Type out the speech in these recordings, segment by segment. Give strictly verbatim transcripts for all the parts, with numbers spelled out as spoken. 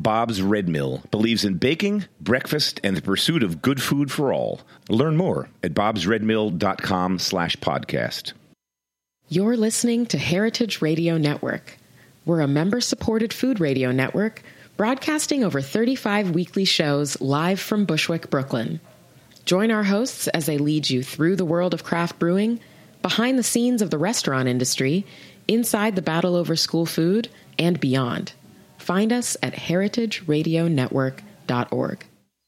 Bob's Red Mill believes in baking, breakfast, and the pursuit of good food for all. Learn more at bobsredmill.com slash podcast. You're listening to Heritage Radio Network. We're a member-supported food radio network broadcasting over thirty-five weekly shows live from Bushwick, Brooklyn. Join our hosts as they lead you through the world of craft brewing, behind the scenes of the restaurant industry, inside the battle over school food, and beyond. Find us at heritage radio network dot org.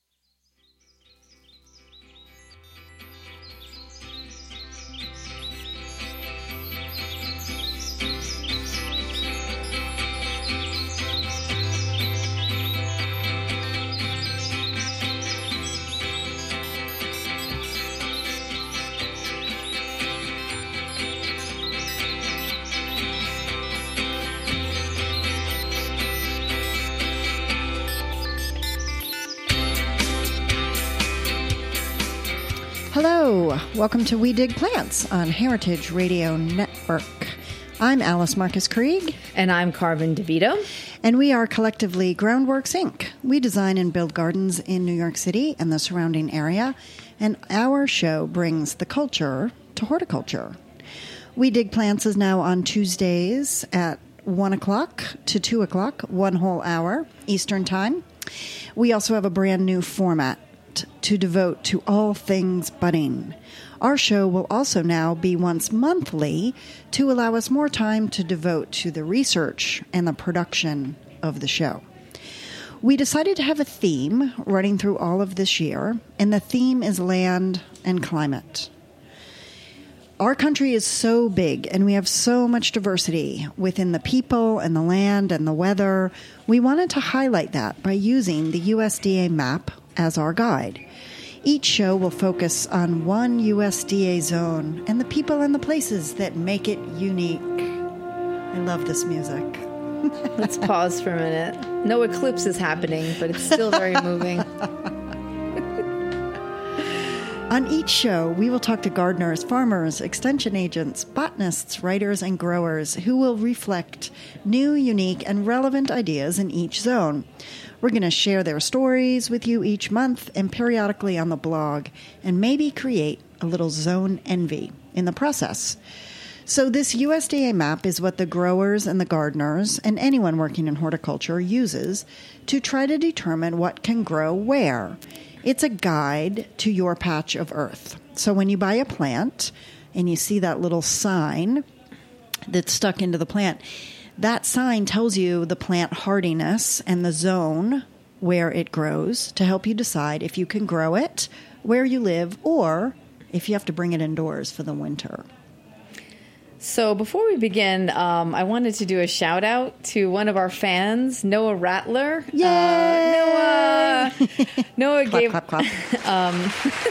Hello, welcome to We Dig Plants on Heritage Radio Network. I'm Alice Marcus Krieg. And I'm Carmen DeVito. And we are collectively Groundworks, Incorporated. We design and build gardens in New York City and the surrounding area, and our show brings the culture to horticulture. We Dig Plants is now on Tuesdays at one o'clock to two o'clock, one whole hour Eastern Time. We also have a brand new format to devote to all things budding. Our show will also now be once monthly to allow us more time to devote to the research and the production of the show. We decided to have a theme running through all of this year, and the theme is land and climate. Our country is so big, and we have so much diversity within the people and the land and the weather. We wanted to highlight that by using the U S D A map as our guide. Each show will focus on one U S D A zone and the people and the places that make it unique. I love this music. Let's pause for a minute. No eclipse is happening, but it's still very moving. On each show, we will talk to gardeners, farmers, extension agents, botanists, writers, and growers who will reflect new, unique, and relevant ideas in each zone. We're going to share their stories with you each month and periodically on the blog, and maybe create a little zone envy in the process. So this U S D A map is what the growers and the gardeners and anyone working in horticulture uses to try to determine what can grow where. It's a guide to your patch of earth. So when you buy a plant and you see that little sign that's stuck into the plant, that sign tells you the plant hardiness and the zone where it grows to help you decide if you can grow it where you live or if you have to bring it indoors for the winter. So before we begin, um, I wanted to do a shout out to one of our fans, Noah Rattler. Yay! Uh, Noah! Noah clap, gave clap, clap. Um,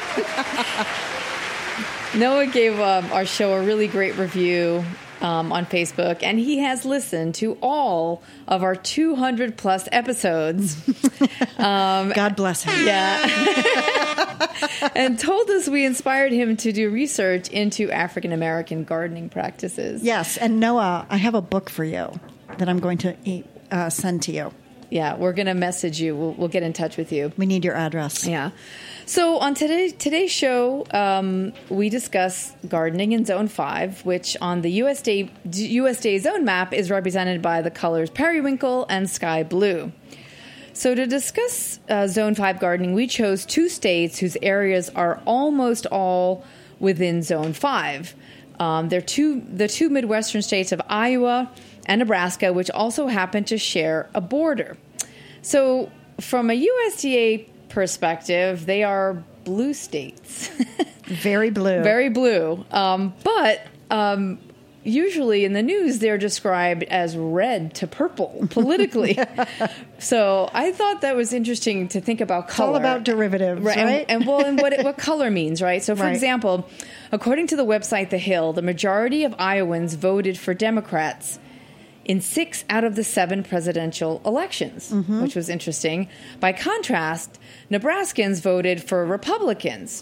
Noah gave um, our show a really great review um, on Facebook, and he has listened to all of our two hundred plus episodes. Um, God bless him. Yeah. And told us we inspired him to do research into African American gardening practices. Yes, and Noah, I have a book for you that I'm going to uh, send to you. Yeah, we're going to message you. We'll, we'll get in touch with you. We need your address. Yeah. So on today, today's show, um, we discuss gardening in Zone five, which on the U S D A, U S D A zone map is represented by the colors periwinkle and sky blue. So to discuss uh, Zone five gardening, we chose two states whose areas are almost all within Zone five. Um, they're two, the two Midwestern states of Iowa and Nebraska, which also happen to share a border. So from a U S D A perspective, they are blue states. Very blue. Very blue. Um, but um, usually in the news, they're described as red to purple politically. So I thought that was interesting to think about color. It's all about derivatives, right? right? And, and well, and what it, what color means, right? So, for right. example, according to the website The Hill, the majority of Iowans voted for Democrats in six out of the seven presidential elections, mm-hmm. which was interesting. By contrast, Nebraskans voted for Republicans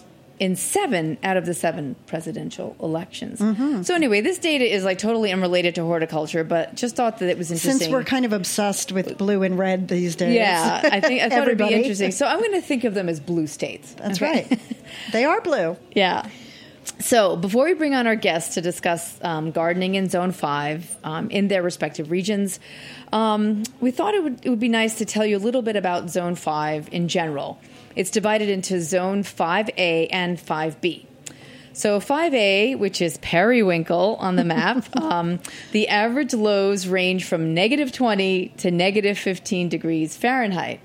in seven out of the seven presidential elections. Mm-hmm. So anyway, this data is like totally unrelated to horticulture, but just thought that it was interesting. Since we're kind of obsessed with blue and red these days. Yeah, I think I thought it'd be interesting. So I'm going to think of them as blue states. That's okay? right. They are blue. Yeah. So before we bring on our guests to discuss um, gardening in Zone five um, in their respective regions, um, we thought it would, it would be nice to tell you a little bit about Zone five in general. It's divided into Zone five A and five B. So five A, which is periwinkle on the map, um, the average lows range from negative twenty to negative fifteen degrees Fahrenheit.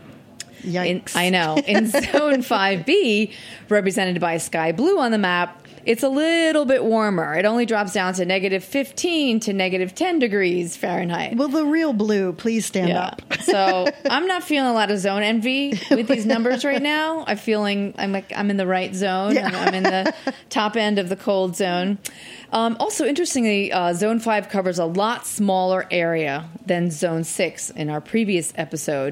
Yikes. In, I know. In Zone five B, represented by sky blue on the map, it's a little bit warmer. It only drops down to negative fifteen to negative ten degrees Fahrenheit. Will the real blue please stand yeah. up? So I'm not feeling a lot of zone envy with these numbers right now. I'm feeling I'm like I'm in the right zone. Yeah. I'm, I'm in the top end of the cold zone. Um, also, interestingly, uh, Zone five covers a lot smaller area than Zone six in our previous episode.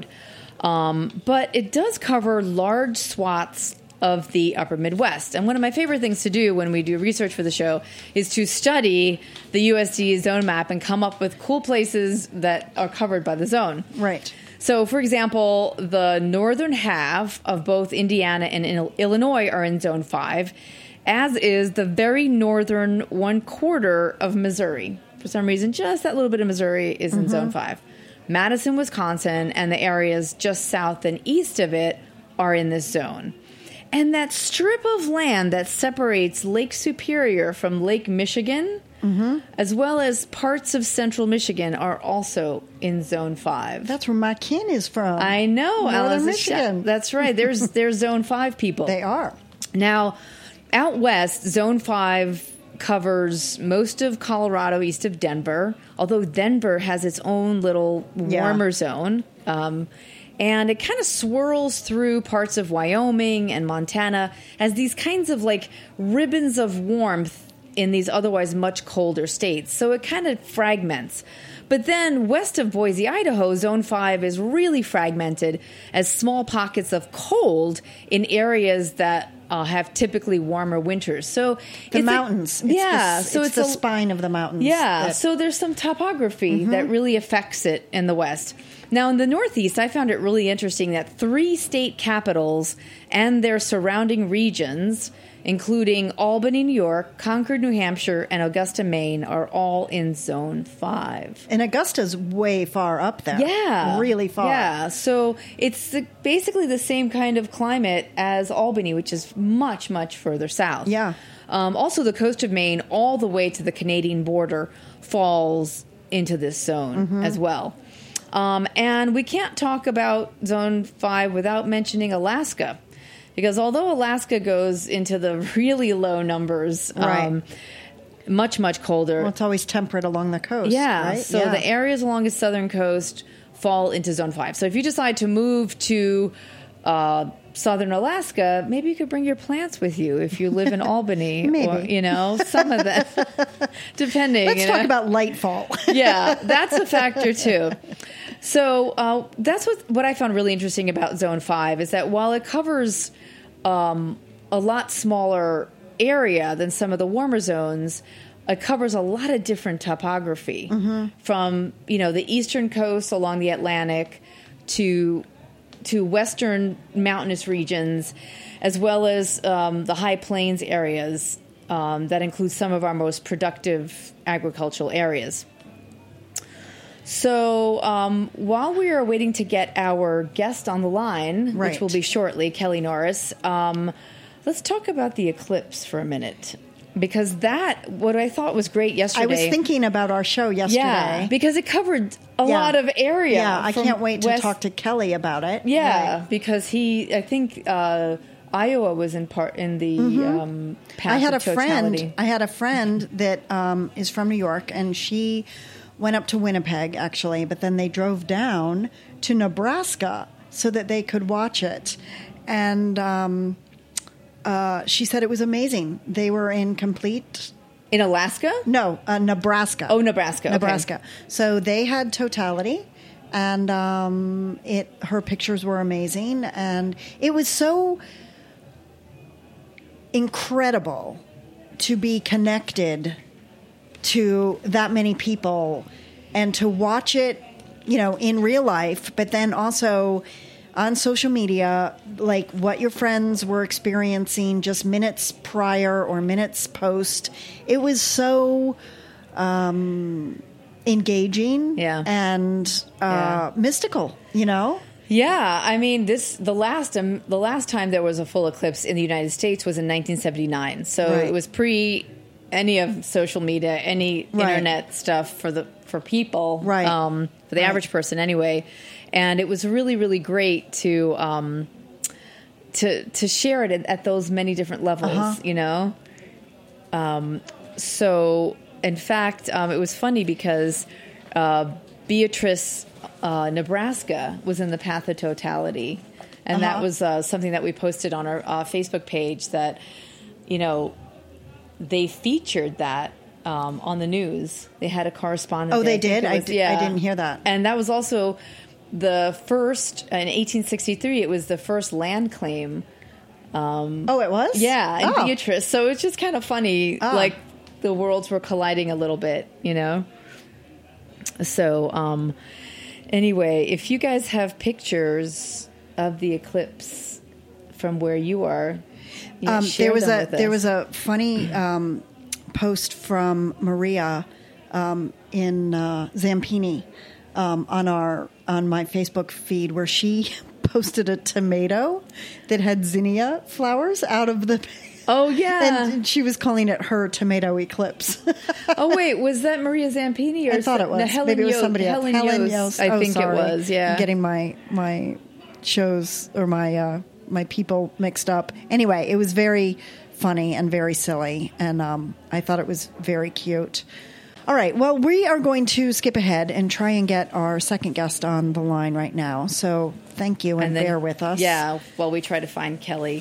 Um, but it does cover large swaths of the upper Midwest. And one of my favorite things to do when we do research for the show is to study the U S D A zone map and come up with cool places that are covered by the zone. Right. So, for example, the northern half of both Indiana and Illinois are in Zone five, as is the very northern one quarter of Missouri. For some reason, just that little bit of Missouri is in mm-hmm. Zone five. Madison, Wisconsin, and the areas just south and east of it are in this zone. And that strip of land that separates Lake Superior from Lake Michigan, mm-hmm. as well as parts of central Michigan, are also in Zone five. That's where my kin is from. I know. Northern Alice. Michigan. That's right. There's, there's Zone five people. They are. Now, out west, Zone five covers most of Colorado east of Denver, although Denver has its own little warmer yeah. zone. Um, and it kind of swirls through parts of Wyoming and Montana as these kinds of like ribbons of warmth in these otherwise much colder states. So it kind of fragments. But then west of Boise, Idaho, Zone five is really fragmented as small pockets of cold in areas that uh, have typically warmer winters. So the it's mountains. A, it's yeah. The, so it's, it's the a, spine of the mountains. Yeah. That, so there's some topography mm-hmm. that really affects it in the west. Now, in the Northeast, I found it really interesting that three state capitals and their surrounding regions, including Albany, New York, Concord, New Hampshire, and Augusta, Maine, are all in Zone five. And Augusta's way far up there. Yeah. Really far. Yeah. So it's the, basically the same kind of climate as Albany, which is much, much further south. Yeah. Um, also, the coast of Maine, all the way to the Canadian border, falls into this zone mm-hmm. as well. Um, and we can't talk about Zone five without mentioning Alaska. Because although Alaska goes into the really low numbers, right. um, much, much colder. Well, it's always temperate along the coast, yeah, right? So yeah. the areas along the southern coast fall into Zone five. So if you decide to move to uh, southern Alaska, maybe you could bring your plants with you if you live in Albany. Maybe. Or, you know, some of them, depending. Let's you talk know. about lightfall. Yeah, that's a factor too. So uh, that's what, what I found really interesting about Zone five is that while it covers um, a lot smaller area than some of the warmer zones, it covers a lot of different topography mm-hmm. from, you know, the eastern coast along the Atlantic to to western mountainous regions, as well as um, the high plains areas um, that include some of our most productive agricultural areas. So um, while we are waiting to get our guest on the line, right. which will be shortly, Kelly Norris, um, let's talk about the eclipse for a minute. Because that, what I thought was great yesterday. I was thinking about our show yesterday. Yeah, because it covered a yeah. lot of area. Yeah, I can't wait West, to talk to Kelly about it. Yeah, right. because he, I think uh, Iowa was in part in the mm-hmm. um, path I had of a totality. friend. I had a friend that um, is from New York, and she went up to Winnipeg actually, but then they drove down to Nebraska so that they could watch it, and. Um, Uh, she said it was amazing. They were in complete... In Alaska? No, uh, Nebraska. Oh, Nebraska. Nebraska. Okay. So they had totality, and um, it. Her pictures were amazing, and it was so... incredible to be connected to that many people and to watch it, you know, in real life, but then also on social media, like what your friends were experiencing just minutes prior or minutes post. It was so um, engaging Yeah. and uh, Yeah. mystical, you know? Yeah, I mean, this the last um, the last time there was a full eclipse in the United States was in nineteen seventy-nine. So Right. it was pre any of social media, any Right. internet stuff for the for people, Right. Um, for the Right. average person anyway. And it was really, really great to um, to to share it at, at those many different levels, Uh-huh. you know. Um, so, in fact, um, it was funny because uh, Beatrice, uh, Nebraska, was in the path of totality, and Uh-huh. that was uh, something that we posted on our uh, Facebook page. That, you know, they featured that um, on the news. They had a correspondent. Oh, there. they think did? it I was- di- I didn't hear that. And that was also the first in eighteen sixty-three. It was the first land claim. Oh, it was? Yeah, and Oh. Beatrice. So it's just kind of funny, Ah. like the worlds were colliding a little bit, you know? So, um, anyway, if you guys have pictures of the eclipse from where you are, you know, Um, share there was them a with us. there was a funny um, post from Maria um, in uh, Zampini um, on our on my Facebook feed where she posted a tomato that had zinnia flowers out of the. Oh, yeah. And she was calling it her tomato eclipse. Oh, wait, was that Maria Zampini? Or I thought it was. No, Helen Maybe it was Yost- somebody else. Helen, Yost, I Oh, think sorry. it was, yeah. I'm getting my my shows or my uh, my people mixed up. Anyway, it was very funny and very silly, and um, I thought it was very cute. All right, well, we are going to skip ahead and try and get our second guest on the line right now. So thank you and, then- bear with us. Yeah, while we try to find Kelly.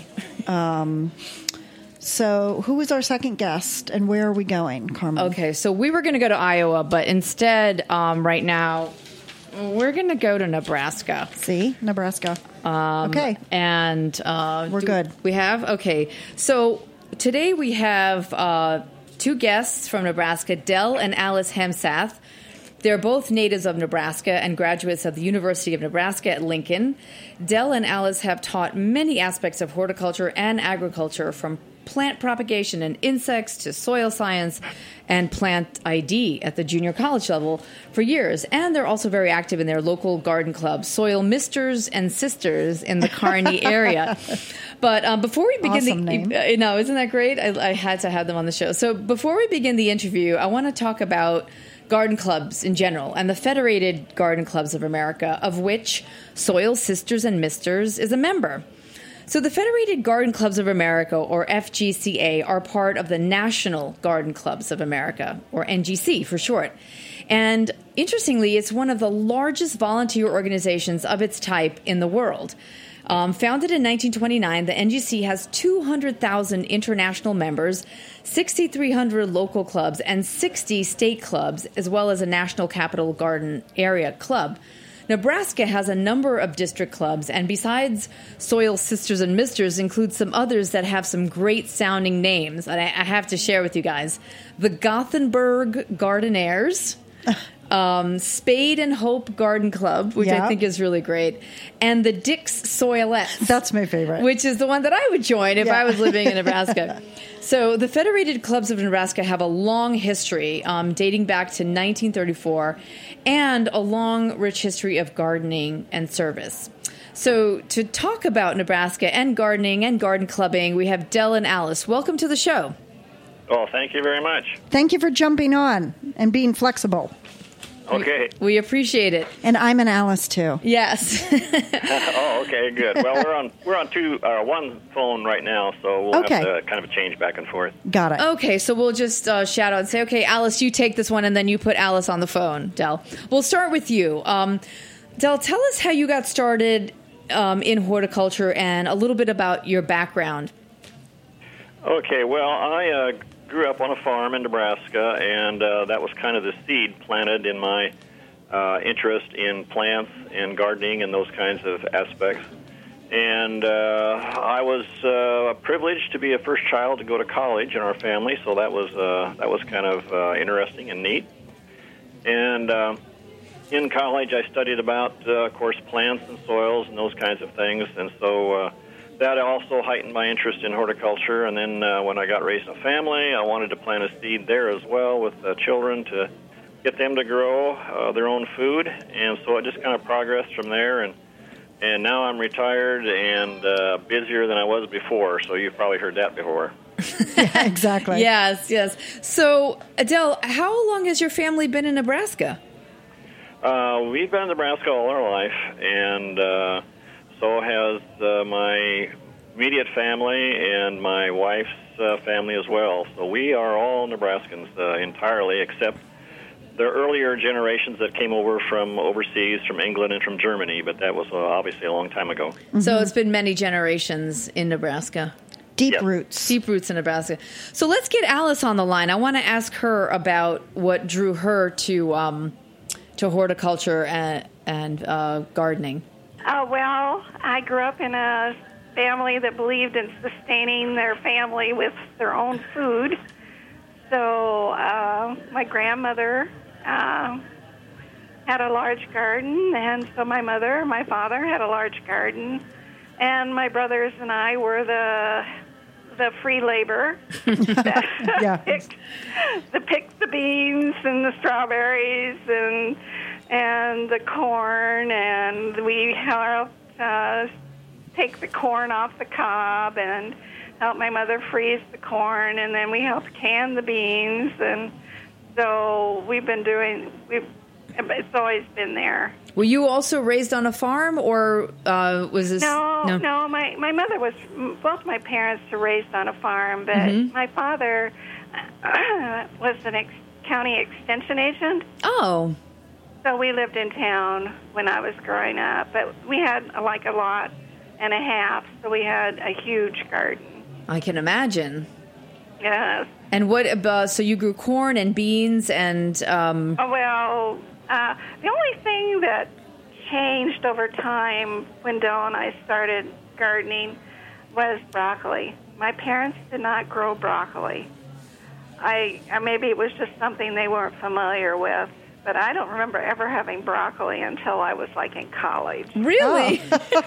So who is our second guest, and where are we going, Carmen? Okay, so we were going to go to Iowa, but instead, um, right now, we're going to go to Nebraska. See, Nebraska. Um, Okay. And uh, We're do- good. We have? Okay. So today we have uh, two guests from Nebraska, Del and Alice Hemsath. They're both natives of Nebraska and graduates of the University of Nebraska at Lincoln. Del and Alice have taught many aspects of horticulture and agriculture, from plant propagation and insects to soil science and plant I D at the junior college level for years. And they're also very active in their local garden clubs, Soil Misters and Sisters in the Kearney area. But um, before we begin Awesome the, name. uh, no, isn't that great? I, I had to have them on the show. So before we begin the interview, I want to talk about garden clubs in general and the Federated Garden Clubs of America, of which Soil Sisters and Misters is a member. So the Federated Garden Clubs of America, or F G C A, are part of the National Garden Clubs of America, or N G C for short. And interestingly, it's one of the largest volunteer organizations of its type in the world. Um, founded in nineteen twenty-nine, the N G C has two hundred thousand international members, six thousand three hundred local clubs, and sixty state clubs, as well as a National Capital Garden Area club. Nebraska has a number of district clubs, and besides Soil Sisters and Misters, includes some others that have some great sounding names. And I, I have to share with you guys. The Gothenburg Gardenaires, um, Spade and Hope Garden Club, which Yeah. I think is really great, and the Dick's Soilettes. That's my favorite. Which is the one that I would join if Yeah. I was living in Nebraska. So the Federated Clubs of Nebraska have a long history, um, dating back to nineteen thirty-four, and a long, rich history of gardening and service. So to talk about Nebraska and gardening and garden clubbing, we have Del and Alice. Welcome to the show. Oh, thank you very much. Thank you for jumping on and being flexible. Okay. We appreciate it. And I'm an Alice, too. Yes. Oh, okay, good. Well, we're on we're on two uh, one phone right now, so we'll Okay. have to kind of change back and forth. Got it. Okay, so we'll just uh, shout out and say, okay, Alice, you take this one, and then you put Alice on the phone, Del. We'll start with you. Um, Del, tell us how you got started um, in horticulture and a little bit about your background. Okay, well, I uh, grew up on a farm in Nebraska, and uh, that was kind of the seed planted in my uh, interest in plants and gardening and those kinds of aspects. And uh, I was uh, privileged to be a first child to go to college in our family, so that was uh, that was kind of uh, interesting and neat. And uh, in college, I studied about, uh, of course, plants and soils and those kinds of things, and so uh, that also heightened my interest in horticulture. And then uh, when I got raised in a family, I wanted to plant a seed there as well with uh, children to get them to grow uh, their own food, and so it just kind of progressed from there. And And now I'm retired and uh, busier than I was before, so you've probably heard that before. Yeah, exactly. Yes, yes. So, Adele, how long has your family been in Nebraska? Uh, we've been in Nebraska all our life, and uh, so has uh, my immediate family and my wife's uh, family as well. So we are all Nebraskans uh, entirely, except the earlier generations that came over from overseas, from England and from Germany, but that was uh, obviously a long time ago. Mm-hmm. So it's been many generations in Nebraska. Deep Yes. roots. Deep roots in Nebraska. So let's get Alice on the line. I want to ask her about what drew her to um, to horticulture and, and uh, gardening. Uh, well, I grew up in a family that believed in sustaining their family with their own food. So uh, my grandmother uh, had a large garden, and so my mother, my father had a large garden, and my brothers and I were the the free labor that Yeah. picked, that picked the beans and the strawberries and and the corn, and we helped uh, take the corn off the cob and helped my mother freeze the corn, and then we helped can the beans, and so we've been doing, we've, it's always been there. Were you also raised on a farm, or uh, was this... No, no, no, my, my mother was, both my parents were raised on a farm, but Mm-hmm. my father uh, was an ex- county extension agent, Oh, so we lived in town when I was growing up, but we had uh, like a lot and a half, so we had a huge garden. I can imagine. Yes. And what about, so you grew corn and beans and, um, Oh, well, uh, the only thing that changed over time when Dell and I started gardening was broccoli. My parents did not grow broccoli. I uh, maybe it was just something they weren't familiar with, but I don't remember ever having broccoli until I was like in college. really?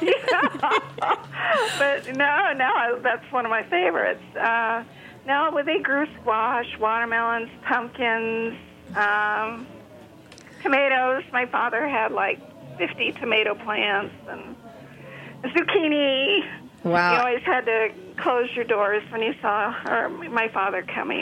But no, no, I- that's one of my favorites. Uh, no, well, they grew squash, watermelons, pumpkins, um, tomatoes. My father had like fifty tomato plants and zucchini. Wow. You always had to close your doors when you saw or my father coming.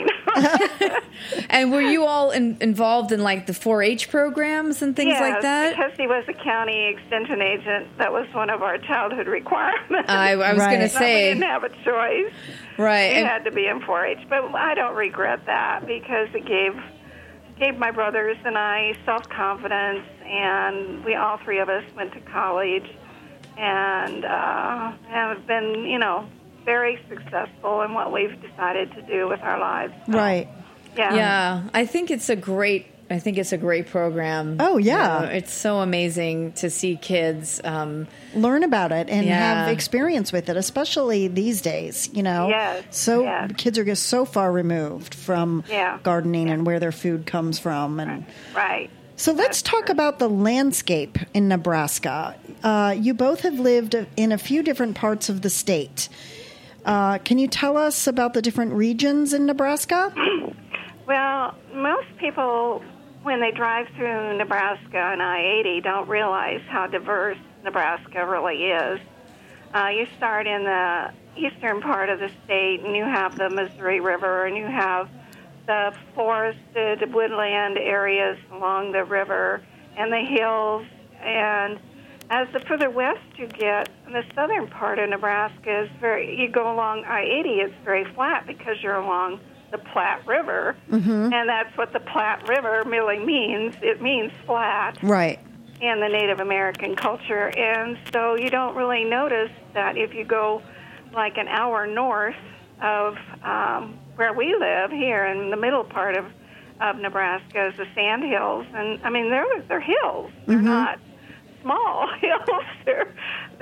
And were you all in, involved in like the four H programs and things Yes, like that? because he was a county extension agent. That was one of our childhood requirements. I, I was Right. going to So we say, didn't have a choice. right. We and- had to be in four H, but I don't regret that because it gave gave my brothers and I self-confidence, and we all three of us went to college and uh, have been, you know, very successful in what we've decided to do with our lives. So, Right. Yeah. Yeah, I think it's a great. I think it's a great program. Oh, yeah. You know, it's so amazing to see kids. Um, Learn about it and Yeah. have experience with it, especially these days, you know. Yes, So yes. kids are just so far removed from Yeah. gardening and where their food comes from. And Right. so let's talk about the landscape in Nebraska. Uh, you both have lived in a few different parts of the state. Uh, can you tell us about the different regions in Nebraska? Well, most people, when they drive through Nebraska and I eighty, don't realize how diverse Nebraska really is. Uh, you start in the eastern part of the state, and you have the Missouri River, and you have the forested woodland areas along the river and the hills. And as the further west you get, the southern part of Nebraska is very, you go along I eighty, it's very flat because you're along the Platte River, and that's what the Platte River really means. It means flat Right. in the Native American culture, and so you don't really notice that if you go like an hour north of um, where we live here in the middle part of, of Nebraska is the Sand Hills, and I mean they're they're hills. They're not small hills. They're they're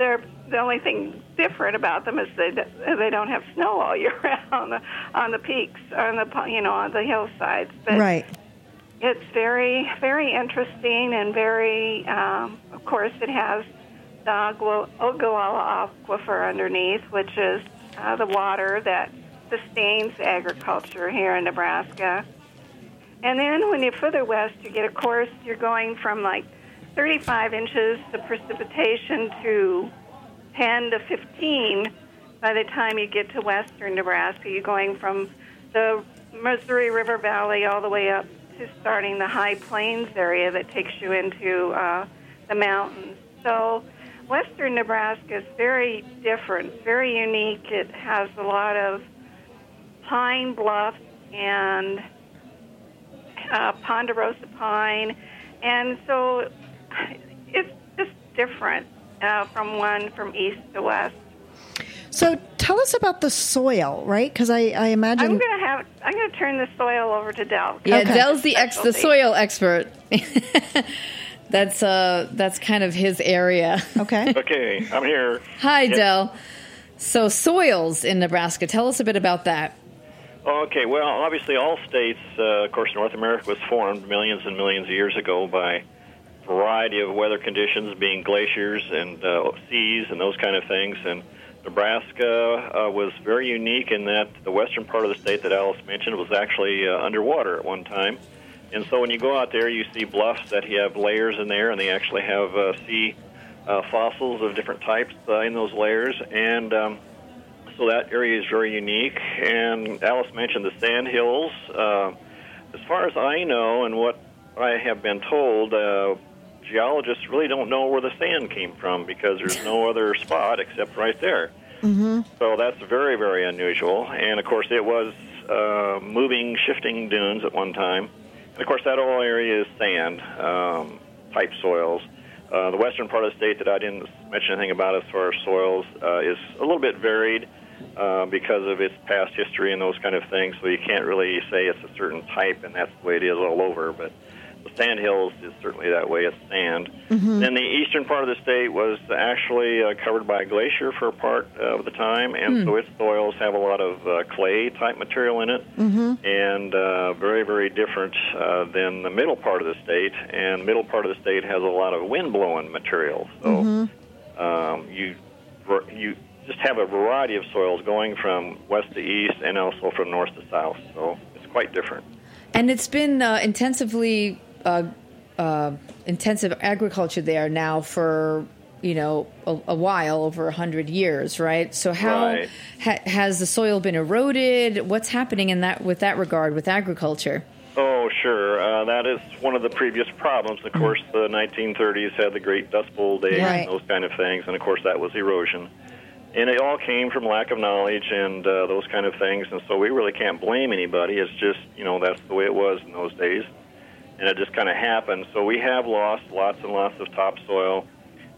the only thing different about them is they they don't have snow all year round on the on the peaks, on the you know on the hillsides. But right. It's very very interesting and very. Um, of course, it has the Ogallala Ogallala Aquifer underneath, which is uh, the water that sustains agriculture here in Nebraska. And then when you're further west, you get, of course, you're going from like thirty-five inches of precipitation to ten to fifteen by the time you get to western Nebraska. You're going from the Missouri River Valley all the way up to starting the high plains area that takes you into uh, the mountains. So western Nebraska is very different, very unique. It has a lot of pine bluffs and uh, ponderosa pine, and so it's just different uh, from one from east to west. So tell us about the soil, right? Because I, I imagine I'm going to have I'm going to turn the soil over to Del. Yeah, Okay. Del's the ex, the soil expert. That's uh, that's kind of his area. okay. Okay, I'm here. Hi, Yes. Del. So soils in Nebraska. Tell us a bit about that. Okay, well, obviously all states, uh, of course, North America was formed millions and millions of years ago by a variety of weather conditions, being glaciers and uh, seas and those kind of things. And Nebraska uh, was very unique in that the western part of the state that Alice mentioned was actually uh, underwater at one time. And so when you go out there, you see bluffs that have layers in there, and they actually have uh, sea uh, fossils of different types uh, in those layers. And um, so that area is very unique. And Alice mentioned the sand hills. Uh, as far as I know and what I have been told, uh, geologists really don't know where the sand came from because there's no other spot except right there. Mm-hmm. So that's very, very unusual. And, of course, it was uh, moving, shifting dunes at one time. And, of course, that whole area is sand um, type soils. Uh, the western part of the state that I didn't mention anything about as far as soils uh, is a little bit varied uh, because of its past history and those kind of things. So you can't really say it's a certain type and that's the way it is all over. But the sand hills is certainly that way. It's sand. Mm-hmm. Then the eastern part of the state was actually uh, covered by a glacier for a part of the time, and Mm. so its soils have a lot of uh, clay-type material in it, Mm-hmm. and uh, very, very different uh, than the middle part of the state. And the middle part of the state has a lot of wind-blowing material. So Mm-hmm. um, you you just have a variety of soils going from west to east and also from north to south. So it's quite different. And it's been uh, intensively uh, uh, intensive agriculture there now for you know a, a while, over a hundred years, right? So how Right. ha- has the soil been eroded? What's happening in that with that regard with agriculture? Oh, sure. Uh, that is one of the previous problems. Of course, the nineteen thirties had the Great Dust Bowl days Right. and those kind of things, and of course that was erosion. And it all came from lack of knowledge and uh, those kind of things, and so we really can't blame anybody. It's just, you know, that's the way it was in those days, and it just kind of happened. So we have lost lots and lots of topsoil,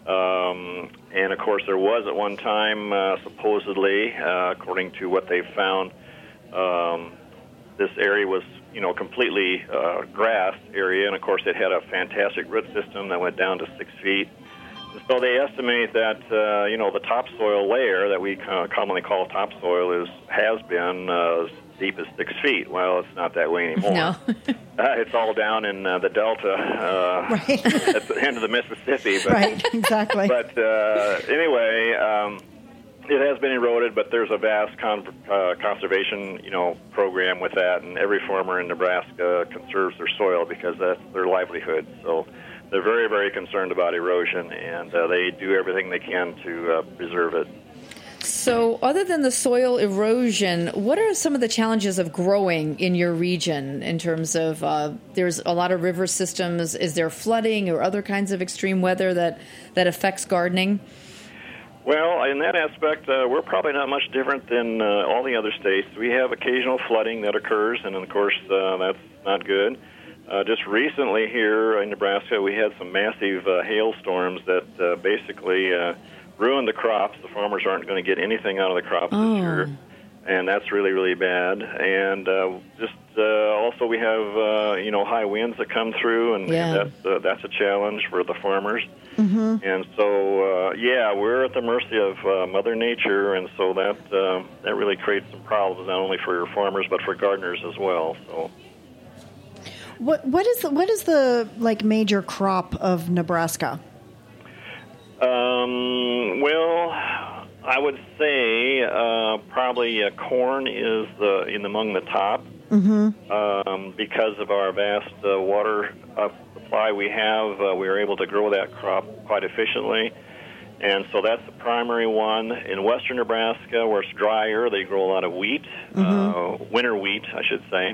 um, and of course there was at one time, uh, supposedly, uh, according to what they found, um, this area was, you know, completely uh, grass area, and of course it had a fantastic root system that went down to six feet. And so they estimate that, uh, you know, the topsoil layer that we uh, commonly call topsoil is has been uh, as deep as six feet. Well, it's not that way anymore. No. uh, it's all down in uh, the delta uh, Right. at the end of the Mississippi. But, Right, exactly. But uh, anyway, um, it has been eroded, but there's a vast con- uh, conservation, you know, program with that, and every farmer in Nebraska conserves their soil because that's their livelihood. So they're very, very concerned about erosion, and uh, they do everything they can to uh, preserve it. So, other than the soil erosion, what are some of the challenges of growing in your region in terms of uh, there's a lot of river systems? Is there flooding or other kinds of extreme weather that, that affects gardening? Well, in that aspect, uh, we're probably not much different than uh, all the other states. We have occasional flooding that occurs, and of course, uh, that's not good. Uh, just recently here in Nebraska, we had some massive uh, hailstorms that uh, basically uh, ruined the crops. The farmers aren't going to get anything out of the crops Oh. this year. and that's really, really bad. And uh, just uh, also we have, uh, you know, high winds that come through, and, Yeah. and that's, uh, that's a challenge for the farmers. Mm-hmm. And so, uh, yeah, we're at the mercy of uh, Mother Nature, and so that uh, that really creates some problems, not only for farmers, but for gardeners as well. So. What what is the, what is the like major crop of Nebraska? Um, well, I would say uh, probably uh, corn is the, in among the top, Mm-hmm. um, because of our vast uh, water uh, supply we have. Uh, we are able to grow that crop quite efficiently, and so that's the primary one. In western Nebraska, where it's drier, they grow a lot of wheat, Mm-hmm. uh, winter wheat, I should say.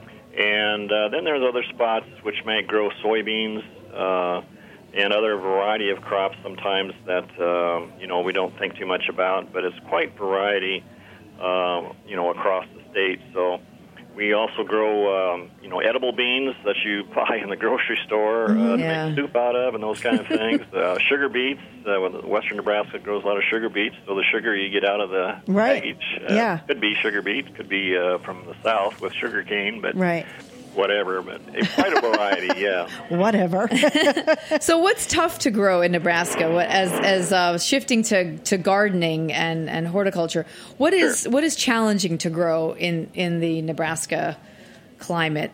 And uh, then there's other spots which may grow soybeans uh, and other variety of crops sometimes that, uh, you know, we don't think too much about, but it's quite variety, uh, you know, across the state. So we also grow, um, you know, edible beans that you buy in the grocery store uh, to Yeah. make soup out of and those kind of things. uh, sugar beets, uh, western Nebraska grows a lot of sugar beets, so the sugar you get out of the Right. package uh, Yeah. could be sugar beets, could be uh, from the south with sugar cane, but Right. whatever. But it's quite a variety, yeah. Whatever. So what's tough to grow in Nebraska? What as as uh, shifting to, to gardening and, and horticulture? What is Sure. what is challenging to grow in, in the Nebraska climate?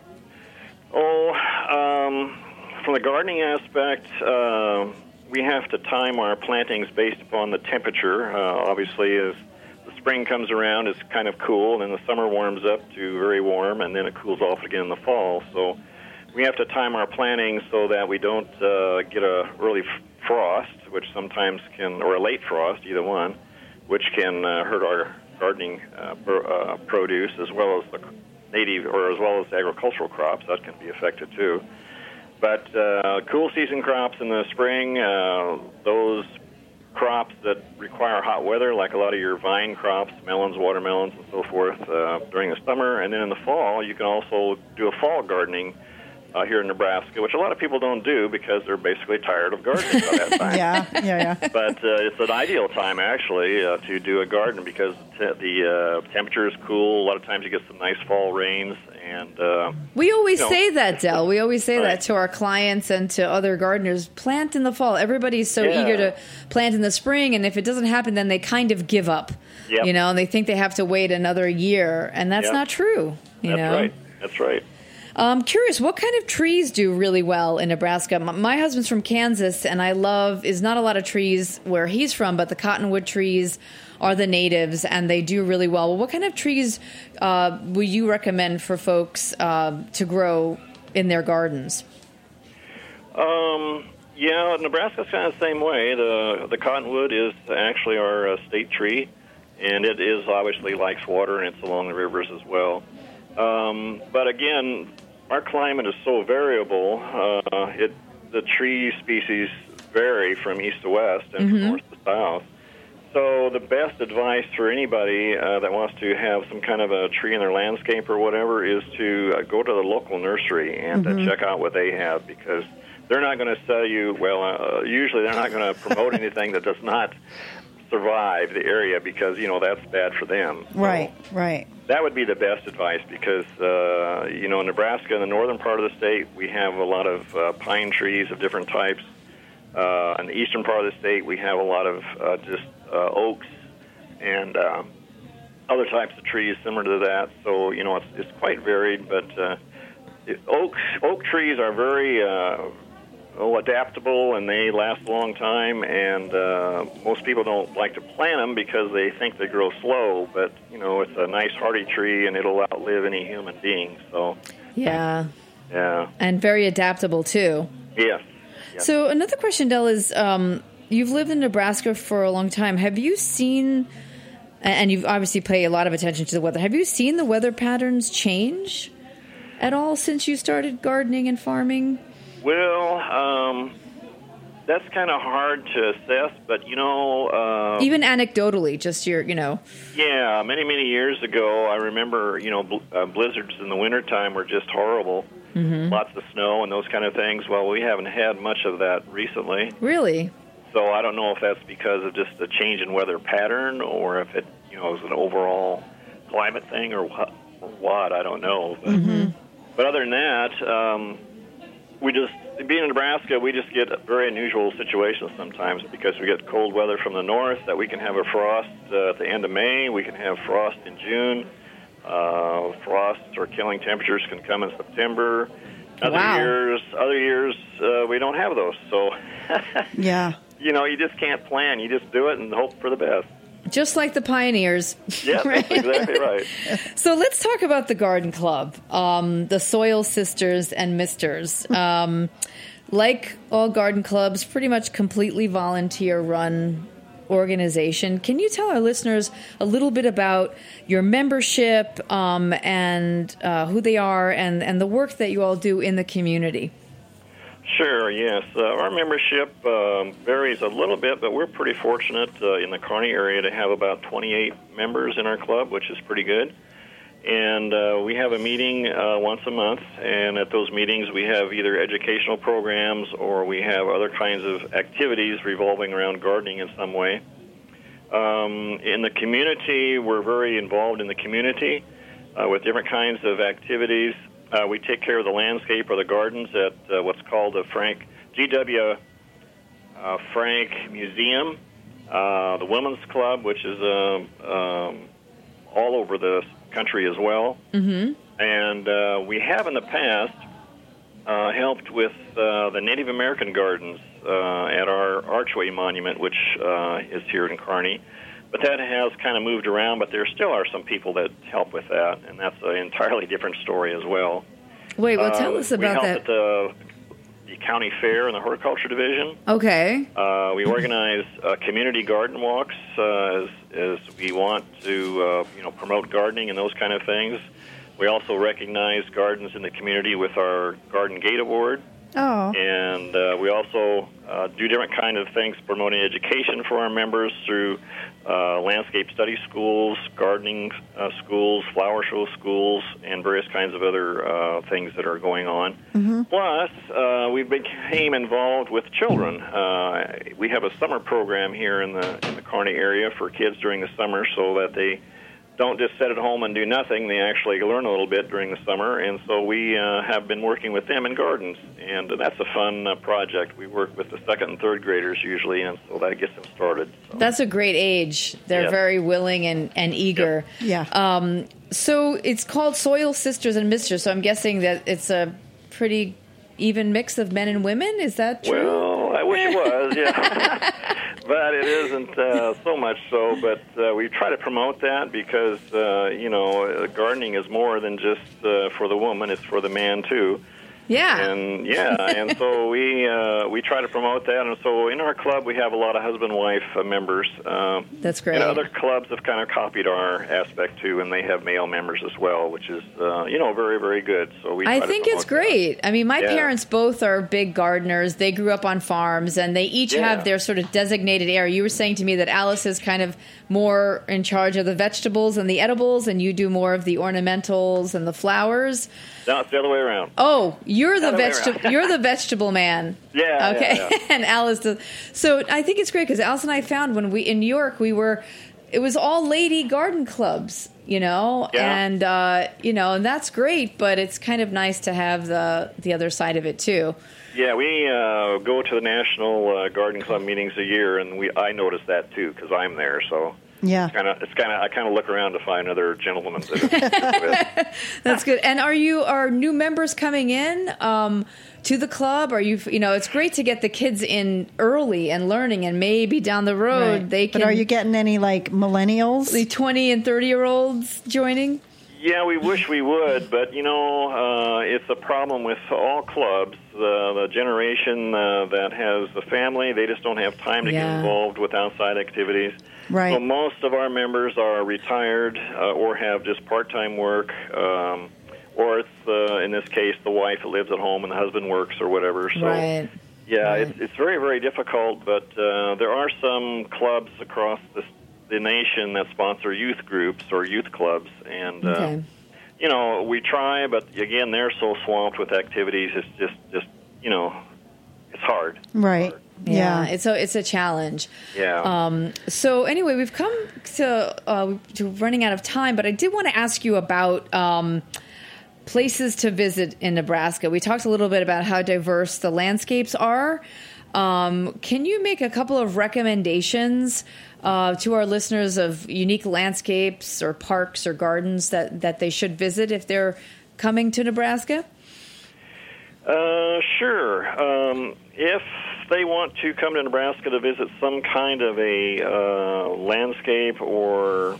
Oh, um, from the gardening aspect, uh, we have to time our plantings based upon the temperature. Uh, obviously, as the spring comes around, it's kind of cool, and then the summer warms up to very warm, and then it cools off again in the fall. So we have to time our planting so that we don't uh, get a early f- frost, which sometimes can, or a late frost, either one, which can uh, hurt our gardening uh, pro- uh, produce, as well as the native, or as well as agricultural crops. That can be affected too. But uh, cool season crops in the spring, uh, those crops that require hot weather, like a lot of your vine crops, melons, watermelons, and so forth, uh, during the summer. And then in the fall, you can also do a fall gardening uh, here in Nebraska, which a lot of people don't do because they're basically tired of gardening by that time. yeah, yeah, yeah. But uh, it's an ideal time, actually, uh, to do a garden because t- the uh, temperature is cool. A lot of times you get some nice fall rains. And uh, We always you know, say that, Del. We always say Right. that to our clients and to other gardeners. Plant in the fall. Everybody's so Yeah. eager to plant in the spring, and if it doesn't happen, then they kind of give up. Yep. You know, and they think they have to wait another year, and that's Yep. not true. You that's know? right. That's right. I'm curious, what kind of trees do really well in Nebraska? My, my husband's from Kansas, and I love, is not a lot of trees where he's from, but the cottonwood trees are the natives, and they do really well. Well, what kind of trees uh, would you recommend for folks uh, to grow in their gardens? Um, yeah, Nebraska's kind of the same way. The the cottonwood is actually our uh, state tree, and it is obviously likes water, and it's along the rivers as well. Um, but again, our climate is so variable. Uh, it the tree species vary from east to west and from north to south. So the best advice for anybody uh, that wants to have some kind of a tree in their landscape or whatever is to uh, go to the local nursery and uh, check out what they have, because they're not going to sell you, well, uh, usually they're not going to promote anything that does not survive the area, because, you know, that's bad for them. So Right, right. that would be the best advice, because, uh, you know, in Nebraska, in the northern part of the state, we have a lot of uh, pine trees of different types. Uh, in the eastern part of the state, we have a lot of uh, just uh, oaks and um, other types of trees similar to that. So, you know, it's, it's quite varied, but uh, it, oak, oak trees are very uh, oh, adaptable, and they last a long time, and uh, most people don't like to plant them because they think they grow slow, but, you know, it's a nice hardy tree, and it'll outlive any human being. So, Yeah, yeah. and very adaptable, too. Yes. Yes. So another question, Del, is um, you've lived in Nebraska for a long time. Have you seen, and you've obviously paid a lot of attention to the weather, have you seen the weather patterns change at all since you started gardening and farming? Well, um, that's kind of hard to assess, but, you know... Uh, Even anecdotally, just your, you know... Yeah, many, many years ago, I remember, you know, bl- uh, blizzards in the wintertime were just horrible. Mm-hmm. Lots of snow and those kind of things. Well, we haven't had much of that recently. Really? So I don't know if that's because of just a change in weather pattern, or if it, you know, is an overall climate thing or what, or what I don't know. But, Mm-hmm. but other than that, um, we just, being in Nebraska, we just get very unusual situations sometimes because we get cold weather from the north that we can have a frost uh, at the end of May. We can have frost in June. Uh, frosts or killing temperatures can come in September. Other Wow. years, other years, uh, we don't have those. So, Yeah. you know, you just can't plan. You just do it and hope for the best. Just like the pioneers. Yeah, that's exactly right. So let's talk about the Garden Club, um, the Soil Sisters and Misters. Um, like all garden clubs, pretty much completely volunteer-run organization. Can you tell our listeners a little bit about your membership um, and uh, who they are and, and the work that you all do in the community? Sure, yes. Uh, our membership um, varies a little bit, but we're pretty fortunate uh, in the Kearney area to have about twenty-eight members in our club, which is pretty good. And uh, we have a meeting uh, once a month, and at those meetings we have either educational programs or we have other kinds of activities revolving around gardening in some way. Um, in the community, we're very involved in the community uh, with different kinds of activities. Uh, we take care of the landscape or the gardens at uh, what's called the Frank G W uh, Frank Museum, uh, the Women's Club, which is uh, um, all over the country as well. Mm-hmm. And uh, we have in the past uh, helped with uh, the Native American gardens uh, at our Archway Monument, which uh, is here in Kearney. But that has kind of moved around, but there still are some people that help with that, and that's an entirely different story as well. Wait, well, tell Uh, us about we that. help at the, the county fair and the horticulture division. Okay. Uh, we organize uh, community garden walks uh, as, as we want to, uh, you know, promote gardening and those kind of things. We also recognize gardens in the community with our Garden Gate Award. Oh. And uh, we also uh, do different kind of things promoting education for our members through uh, landscape study schools, gardening uh, schools, flower show schools, and various kinds of other uh, things that are going on. Mm-hmm. Plus, uh, we became involved with children. Uh, we have a summer program here in the in the Kearney area for kids during the summer so that they don't just sit at home and do nothing. They actually learn a little bit during the summer, and so we uh, have been working with them in gardens, and that's a fun uh, project. We work with the second and third graders usually, and so that gets them started. So. That's a great age. They're Yeah. very willing and, and eager. Yeah. Um, so it's called Soil Sisters and Misters, so I'm guessing that it's a pretty even mix of men and women. Is that true? Well, I wish it was, yeah. But it isn't uh, so much so, but uh, we try to promote that because, uh, you know, uh, gardening is more than just uh, for the woman, it's for the man, too. Yeah. And, yeah, and so we uh, we try to promote that. And so in our club, we have a lot of husband-wife uh, members. Uh, That's great. And other clubs have kind of copied our aspect, too, and they have male members as well, which is, uh, you know, very, very good. So we. I try to think it's promote that. great. I mean, my Yeah. parents both are big gardeners. They grew up on farms, and they each Yeah. have their sort of designated area. You were saying to me that Alice is kind of more in charge of the vegetables and the edibles, and you do more of the ornamentals and the flowers. No, it's the other way around. Oh, you're the Other way vegetable. around. You're the vegetable man. Yeah, Okay. yeah, yeah. And Alice does. So I think it's great because Alice and I found when we in New York we were, it was all lady garden clubs, you know, Yeah. and uh, you know, and that's great. But it's kind of nice to have the the other side of it too. Yeah, we uh, go to the National uh, Garden Club meetings a year, and we I notice that too because I'm there. So Yeah. kind of it's kind of I kind of look around to find other gentlemen that That's good. And are you are new members coming in um, to the club? Are you you know it's great to get the kids in early and learning, and maybe down the road Right. they can. But are you getting any like millennials? the twenty and thirty year olds joining? Yeah, we wish we would, but you know, uh, it's a problem with all clubs. Uh, the generation uh, that has a family, they just don't have time to Yeah. get involved with outside activities. Right. So most of our members are retired uh, or have just part-time work, um, or it's uh, in this case the wife that lives at home and the husband works or whatever. So Right. yeah, Right. it's it's very very difficult. But uh, there are some clubs across the the nation that sponsor youth groups or youth clubs, and uh, Okay. you know we try, but again they're so swamped with activities. It's just just you know it's hard. Right. Yeah, Yeah. it's a it's a challenge. Yeah. Um, so anyway, we've come to, uh, to running out of time, but I did want to ask you about um, places to visit in Nebraska. We talked a little bit about how diverse the landscapes are. Um, can you make a couple of recommendations uh, to our listeners of unique landscapes or parks or gardens that, that they should visit if they're coming to Nebraska? Uh, sure. Um, if they want to come to Nebraska to visit some kind of a uh, landscape or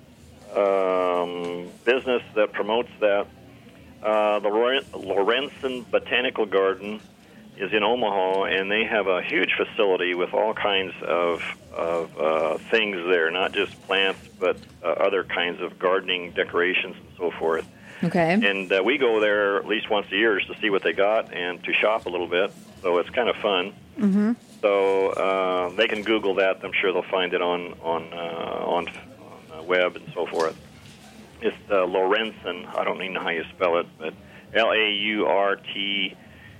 um, business that promotes that, uh, the Lorenzen Botanical Garden is in Omaha, and they have a huge facility with all kinds of, of uh, things there, not just plants, but uh, other kinds of gardening decorations and so forth. Okay. And uh, we go there at least once a year to see what they got and to shop a little bit, so it's kind of fun. Mm-hmm. So uh, they can Google that. I'm sure they'll find it on on uh, on, on uh, web and so forth. It's uh, Lorenzen. I don't even know how you spell it, but L A U R T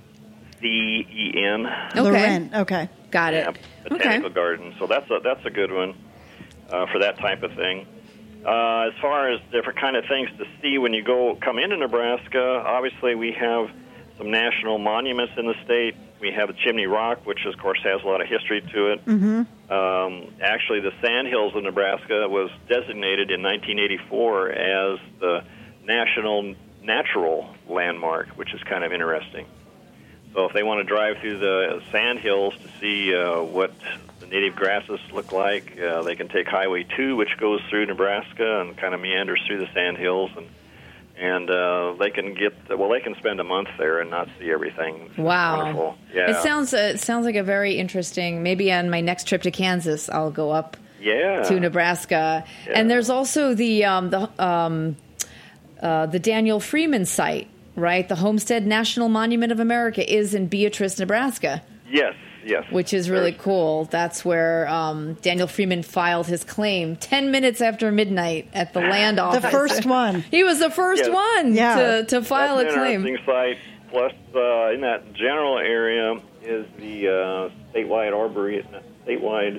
C E N. Okay. Loren. Okay. Got it. Yeah, Botanical Okay. Garden. So that's a, that's a good one uh, for that type of thing. Uh, as far as different kind of things to see when you go come into Nebraska, obviously we have some national monuments in the state. We have the Chimney Rock, which of course has a lot of history to it. Mm-hmm. Um, actually, the Sandhills of Nebraska was designated in nineteen eighty-four as the National Natural Landmark, which is kind of interesting. So if they want to drive through the Sandhills to see uh, what the native grasses look like, uh, they can take Highway two, which goes through Nebraska and kind of meanders through the Sandhills, and and uh, they can get well, they can spend a month there and not see everything. It's Wow. wonderful. Yeah. It sounds uh, it sounds like a very interesting. Maybe on my next trip to Kansas, I'll go up yeah. to Nebraska. Yeah. And there's also the um, the um, uh, the Daniel Freeman site, right? The Homestead National Monument of America is in Beatrice, Nebraska, Yes, yes. which is really There's- cool. That's where um, Daniel Freeman filed his claim ten minutes after midnight at the land office. The first one. He was the first Yes. one Yeah. to, to file That's a an claim. interesting site. Plus, uh, in that general area is the uh, statewide arboretum. Statewide.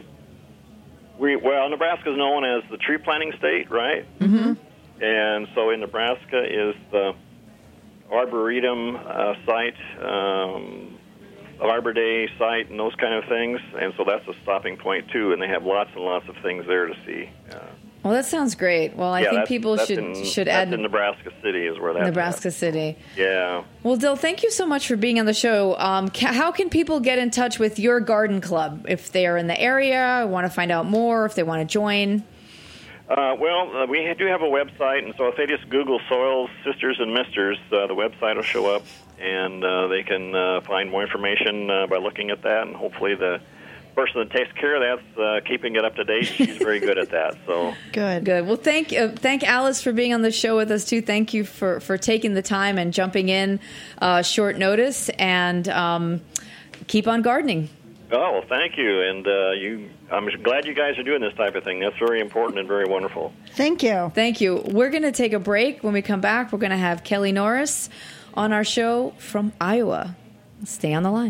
We, well, Nebraska is known as the tree planting state, right? Mm-hmm. And so in Nebraska is the Arboretum uh, site, um, Arbor Day site, and those kind of things. And so that's a stopping point, too. And they have lots and lots of things there to see. Uh, Well, that sounds great. Well, I yeah, think that's- people that's should in, should that's add in Nebraska City is where that's Nebraska at. City. Yeah. Well, Dill, thank you so much for being on the show. Um, ca- how can people get in touch with your garden club if they are in the area, want to find out more, if they want to join? Uh, well, uh, we do have a website, and so if they just Google Soils Sisters and Misters, uh, the website will show up, and uh, they can uh, find more information uh, by looking at that, and hopefully the person that takes care of that's uh, keeping it up to date. She's very good at that. So Good. Good. Well, thank uh, thank Alice for being on the show with us too. Thank you for, for taking the time and jumping in uh, short notice, and um, keep on gardening. Oh, well, thank you, and uh, you. I'm glad you guys are doing this type of thing. That's very important and very wonderful. Thank you. Thank you. We're going to take a break. When we come back, we're going to have Kelly Norris on our show from Iowa. Stay on the line.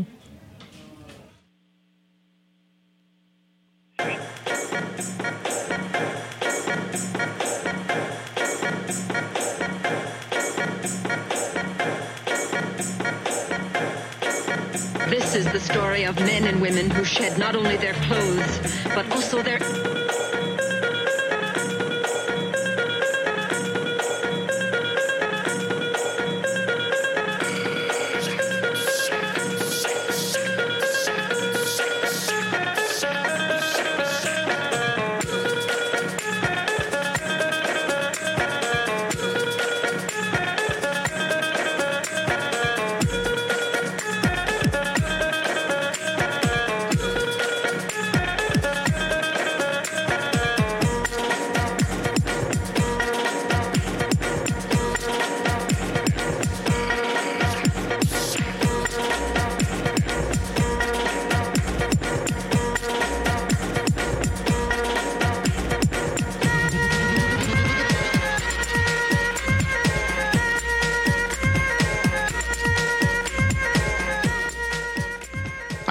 This is the story of men and women who shed not only their clothes, but also their...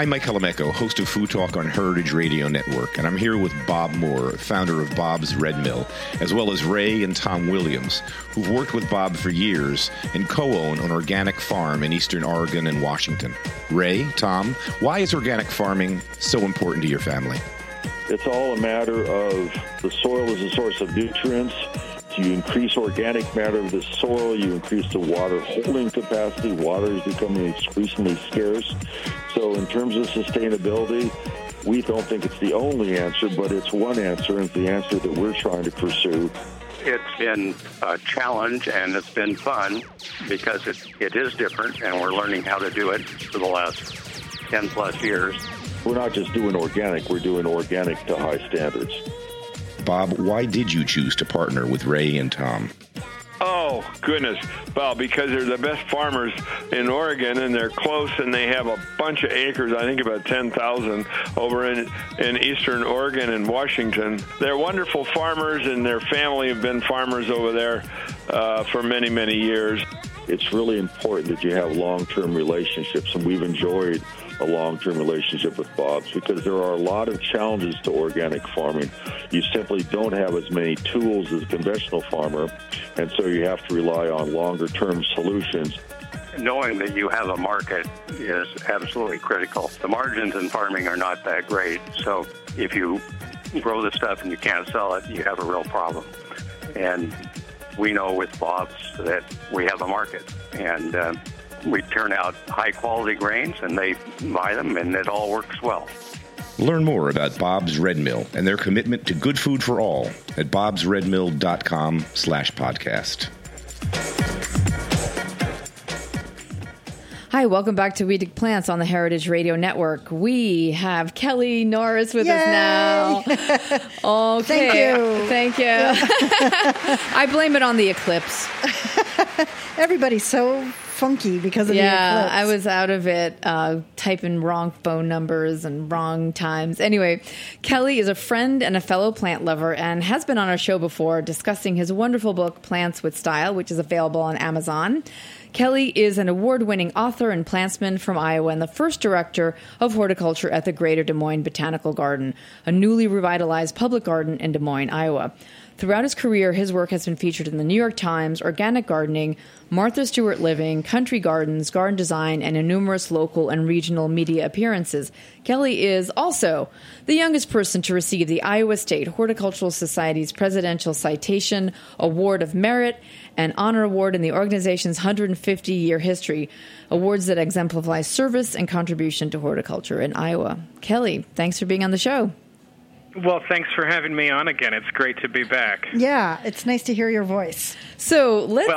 I'm Mike Calamecco, host of Food Talk on Heritage Radio Network, and I'm here with Bob Moore, founder of Bob's Red Mill, as well as Ray and Tom Williams, who've worked with Bob for years and co-own an organic farm in eastern Oregon and Washington. Ray, Tom, why is organic farming so important to your family? It's all a matter of the soil is a source of nutrients. You increase organic matter of the soil, you increase the water holding capacity. Water is becoming increasingly scarce. So in terms of sustainability, we don't think it's the only answer, but it's one answer, and it's the answer that we're trying to pursue. It's been a challenge, and it's been fun because it, it is different, and we're learning how to do it for the last ten plus years. We're not just doing organic, we're doing organic to high standards. Bob, why did you choose to partner with Ray and Tom? Oh, goodness. Well, because they're the best farmers in Oregon, and they're close, and they have a bunch of acres, I think about ten thousand, over in, in eastern Oregon and Washington. They're wonderful farmers, and their family have been farmers over there uh, for many, many years. It's really important that you have long-term relationships, and we've enjoyed a long-term relationship with Bob's because there are a lot of challenges to organic farming. You simply don't have as many tools as a conventional farmer, and so you have to rely on longer-term solutions. Knowing that you have a market is absolutely critical. The margins in farming are not that great, so if you grow the stuff and you can't sell it, you have a real problem. And we know with Bob's that we have a market, and uh, we turn out high-quality grains, and they buy them, and it all works well. Learn more about Bob's Red Mill and their commitment to good food for all at bobsredmill.com slash podcast. Hi, welcome back to We Dig Plants on the Heritage Radio Network. We have Kelly Norris with Yay! us now. Okay. Thank you. Thank you. I blame it on the eclipse. Everybody's so funky because of yeah, the eclipse. I was out of it, uh, typing wrong phone numbers and wrong times. Anyway, Kelly is a friend and a fellow plant lover and has been on our show before discussing his wonderful book, Plants with Style, which is available on Amazon. Kelly is an award-winning author and plantsman from Iowa and the first director of horticulture at the Greater Des Moines Botanical Garden, a newly revitalized public garden in Des Moines, Iowa. Throughout his career, his work has been featured in the New York Times, Organic Gardening, Martha Stewart Living, Country Gardens, Garden Design, and in numerous local and regional media appearances. Kelly is also the youngest person to receive the Iowa State Horticultural Society's Presidential Citation Award of Merit and Honor Award in the organization's one hundred fifty year history, awards that exemplify service and contribution to horticulture in Iowa. Kelly, thanks for being on the show. Well, thanks for having me on again. It's great to be back. Yeah, it's nice to hear your voice. So let's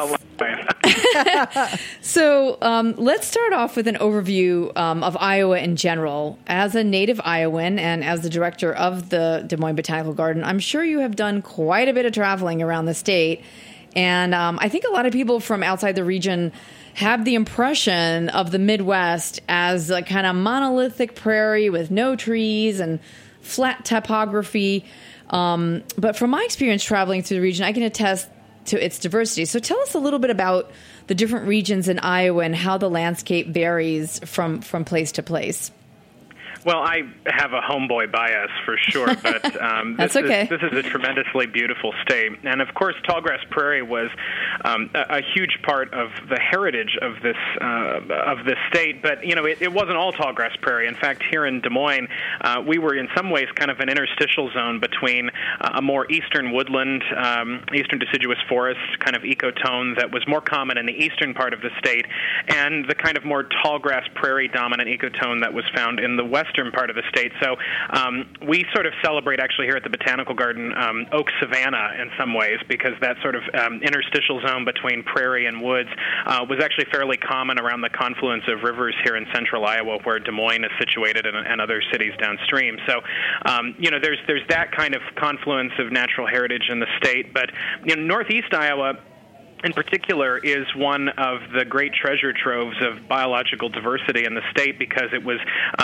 well, so um, let's start off with an overview um, of Iowa in general. As a native Iowan and as the director of the Des Moines Botanical Garden, I'm sure you have done quite a bit of traveling around the state. And um, I think a lot of people from outside the region have the impression of the Midwest as a kind of monolithic prairie with no trees and flat topography. Um, but from my experience traveling through the region, I can attest to its diversity. So tell us a little bit about the different regions in Iowa and how the landscape varies from, from place to place. Well, I have a homeboy bias for sure, but um, That's this, okay. is, this is a tremendously beautiful state. And, of course, Tallgrass Prairie was um, a, a huge part of the heritage of this uh, of this state. But, you know, it, it wasn't all Tallgrass Prairie. In fact, here in Des Moines, uh, we were in some ways kind of an interstitial zone between uh, a more eastern woodland, um, eastern deciduous forest kind of ecotone that was more common in the eastern part of the state, and the kind of more tallgrass prairie dominant ecotone that was found in the western part of the state. So um, we sort of celebrate actually here at the Botanical Garden um, oak savanna in some ways, because that sort of um, interstitial zone between prairie and woods uh, was actually fairly common around the confluence of rivers here in central Iowa, where Des Moines is situated, and, and other cities downstream. So um, you know, there's there's that kind of confluence of natural heritage in the state. But you know, northeast Iowa in particular is one of the great treasure troves of biological diversity in the state, because it was uh,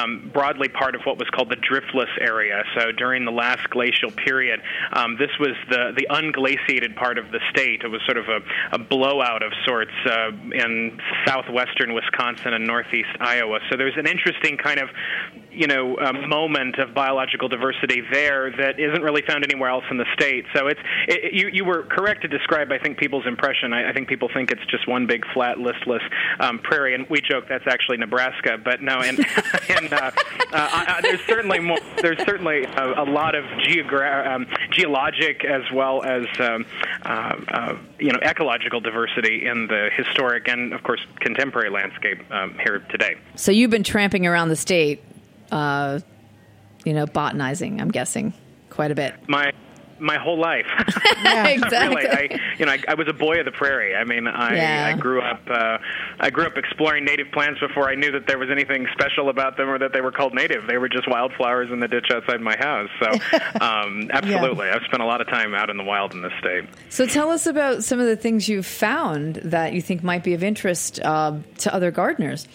um, broadly part of what was called the driftless area. So during the last glacial period, um, this was the, the unglaciated part of the state. It was sort of a, a blowout of sorts uh, in southwestern Wisconsin and northeast Iowa. So there's an interesting kind of, you know, uh, moment of biological diversity there that isn't really found anywhere else in the state. So it's it, you, you were correct to describe, I think, people's impression. I, I think people think it's just one big flat, listless um, prairie, and we joke that's actually Nebraska. But no, and, and uh, uh, I, I, there's certainly more. There's certainly a, a lot of geogra- um, geologic as well as um, uh, uh, you know ecological diversity in the historic and, of course, contemporary landscape um, here today. So you've been tramping around the state, uh, you know, botanizing, I'm guessing, quite a bit. My my whole life. Yeah, exactly. Really, I, you know, I, I was a boy of the prairie. I mean, I, yeah. I grew up. Uh, I grew up exploring native plants before I knew that there was anything special about them or that they were called native. They were just wildflowers in the ditch outside my house. So, um, absolutely, yeah. I've spent a lot of time out in the wild in this state. So, tell us about some of the things you've found that you think might be of interest uh, to other gardeners.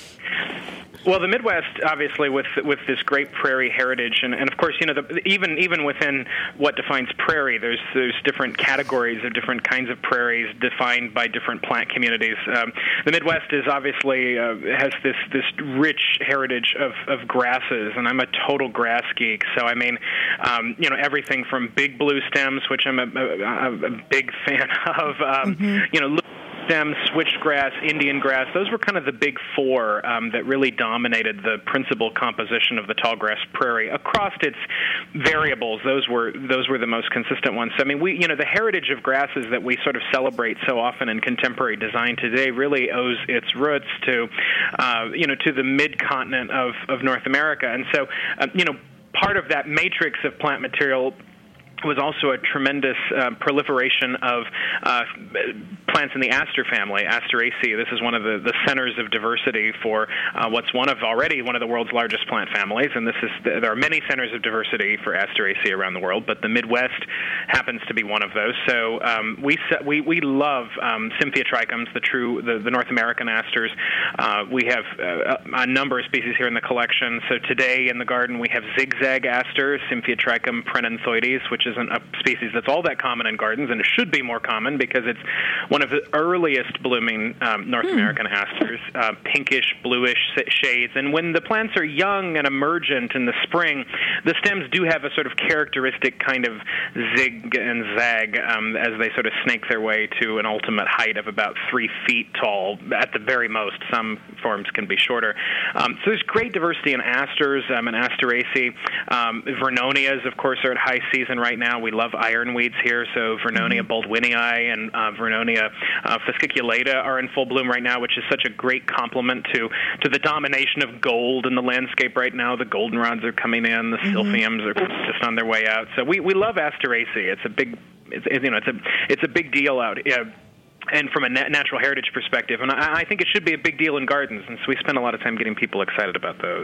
Well, the Midwest, obviously, with with this great prairie heritage, and, and of course, you know, the, even even within what defines prairie, there's there's different categories of different kinds of prairies defined by different plant communities. Um, the Midwest is obviously uh, has this this rich heritage of, of grasses, and I'm a total grass geek. So I mean, um, you know, everything from big blue stems, which I'm a, a, a big fan of, um, mm-hmm. you know. Stem, switchgrass, Indian grass, those were kind of the big four um, that really dominated the principal composition of the tallgrass prairie. Across its variables, those were those were the most consistent ones. So, I mean, we you know the heritage of grasses that we sort of celebrate so often in contemporary design today really owes its roots to uh, you know to the mid-continent of, of North America, and so uh, you know part of that matrix of plant material was also a tremendous uh, proliferation of uh, plants in the aster family, Asteraceae. This is one of the, the centers of diversity for uh, what's one of already one of the world's largest plant families, and this is there are many centers of diversity for Asteraceae around the world, but the Midwest happens to be one of those. So um, we we we love um, Symphytrichums, the true the, the North American asters. Uh, we have uh, a number of species here in the collection. So today in the garden we have zigzag aster, Symphytrichum prenanthoides, which is isn't a species that's all that common in gardens, and it should be more common because it's one of the earliest blooming um, North hmm. American asters, uh, pinkish, bluish shades. And when the plants are young and emergent in the spring, the stems do have a sort of characteristic kind of zig and zag um, as they sort of snake their way to an ultimate height of about three feet tall at the very most. Some forms can be shorter. Um, so there's great diversity in asters um, and Asteraceae. Um, Vernonias, of course, are at high season right now. We love ironweeds here, so Vernonia baldwinii and uh, Vernonia uh, fasciculata are in full bloom right now, which is such a great complement to, to the domination of gold in the landscape right now. The goldenrods are coming in, the mm-hmm. silphiums are just on their way out. So we, we love Asteraceae. It's a big, it's, you know, it's a it's a big deal out. Yeah. And from a natural heritage perspective, and I, I think it should be a big deal in gardens, and so we spend a lot of time getting people excited about those.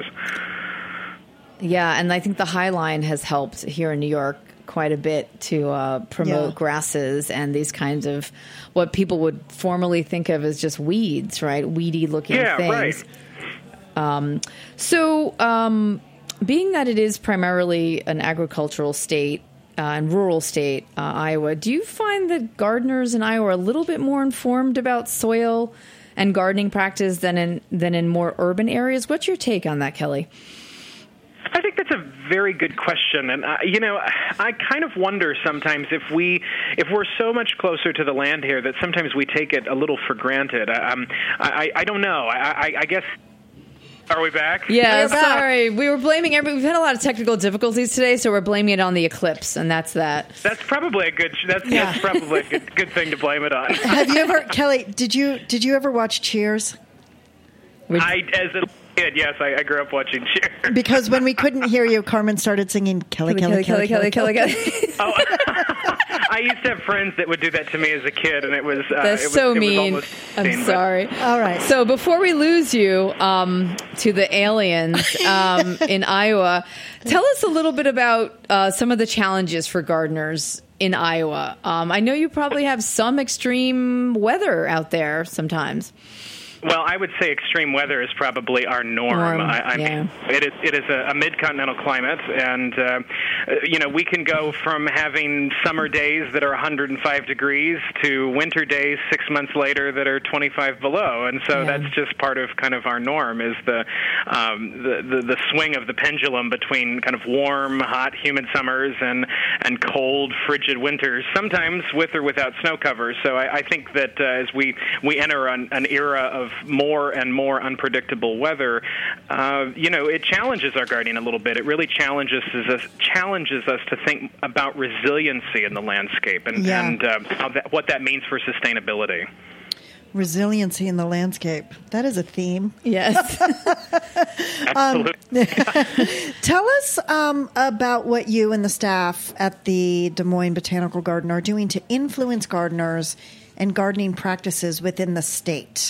Yeah, and I think the High Line has helped here in New York quite a bit to uh, promote yeah. grasses and these kinds of what people would formerly think of as just weeds, right? Weedy-looking yeah, things. Right. Um, so, um, being that it is primarily an agricultural state uh, and rural state, uh, Iowa, do you find that gardeners in Iowa are a little bit more informed about soil and gardening practice than in than in more urban areas? What's your take on that, Kelly? I think that's a very good question, and uh, you know, I kind of wonder sometimes if we, if we're so much closer to the land here that sometimes we take it a little for granted. Um, I, I don't know. I, I, I guess. Are we back? Yeah, we're sorry. back. We were blaming every. We've had a lot of technical difficulties today, so we're blaming it on the eclipse, and that's that. That's probably a good. That's, Yeah. that's probably a good, good thing to blame it on. Have you ever, Kelly? Did you did you ever watch Cheers? I as a kid, yes, I, I grew up watching Cheers. Because when we couldn't hear you, Carmen started singing Kelly, Kelly, Kelly, Kelly, Kelly, Kelly. Kelly. Oh, I used to have friends that would do that to me as a kid, and it was uh, that's it was, so it was mean. almost I'm insane, sorry. All right. So before we lose you um, to the aliens um, in Iowa, tell us a little bit about uh, some of the challenges for gardeners in Iowa. Um, I know you probably have some extreme weather out there sometimes. Well, I would say extreme weather is probably our norm. Norm, I, I yeah. mean, it is it is a, a mid-continental climate, and uh, you know we can go from having summer days that are one hundred five degrees to winter days six months later that are twenty-five below, and so Yeah. that's just part of kind of our norm is the, um, the the the swing of the pendulum between kind of warm, hot, humid summers and and cold, frigid winters, sometimes with or without snow cover. So I, I think that uh, as we we enter an, an era of more and more unpredictable weather, uh, you know, it challenges our gardening a little bit. It really challenges us challenges us to think about resiliency in the landscape and, Yeah. and uh, how that, what that means for sustainability. Resiliency in the landscape. That is a theme. Yes. Absolutely. Tell us um, about what you and the staff at the Des Moines Botanical Garden are doing to influence gardeners and gardening practices within the state.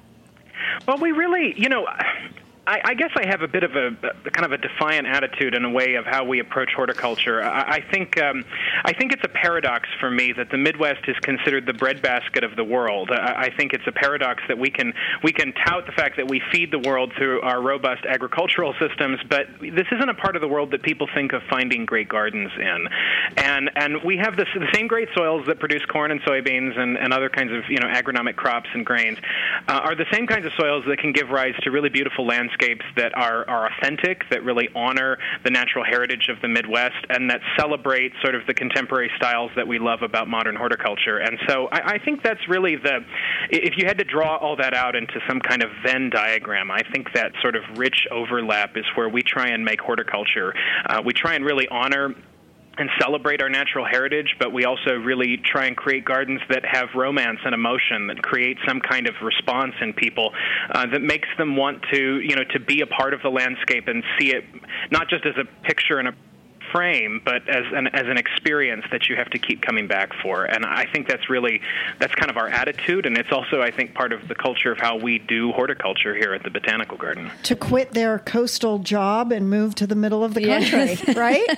Well, we really, you know, I, I guess I have a bit of a, a kind of a defiant attitude in a way of how we approach horticulture. I, I think um, I think it's a paradox for me that the Midwest is considered the breadbasket of the world. I, I think it's a paradox that we can we can tout the fact that we feed the world through our robust agricultural systems, but this isn't a part of the world that people think of finding great gardens in. And and we have this, the same great soils that produce corn and soybeans and, and other kinds of you know agronomic crops and grains uh, are the same kinds of soils that can give rise to really beautiful landscapes that are, are authentic, that really honor the natural heritage of the Midwest, and that celebrate sort of the contemporary styles that we love about modern horticulture. And so I, I think that's really the, if you had to draw all that out into some kind of Venn diagram, I think that sort of rich overlap is where we try and make horticulture. Uh, we try and really honor and celebrate our natural heritage, but we also really try and create gardens that have romance and emotion, that create some kind of response in people uh, that makes them want to, you know, to be a part of the landscape and see it not just as a picture in a frame, but as an as an experience that you have to keep coming back for. And I think that's really, that's kind of our attitude, and it's also, I think, part of the culture of how we do horticulture here at the Botanical Garden. To quit their coastal job and move to the middle of the country, Yes. right?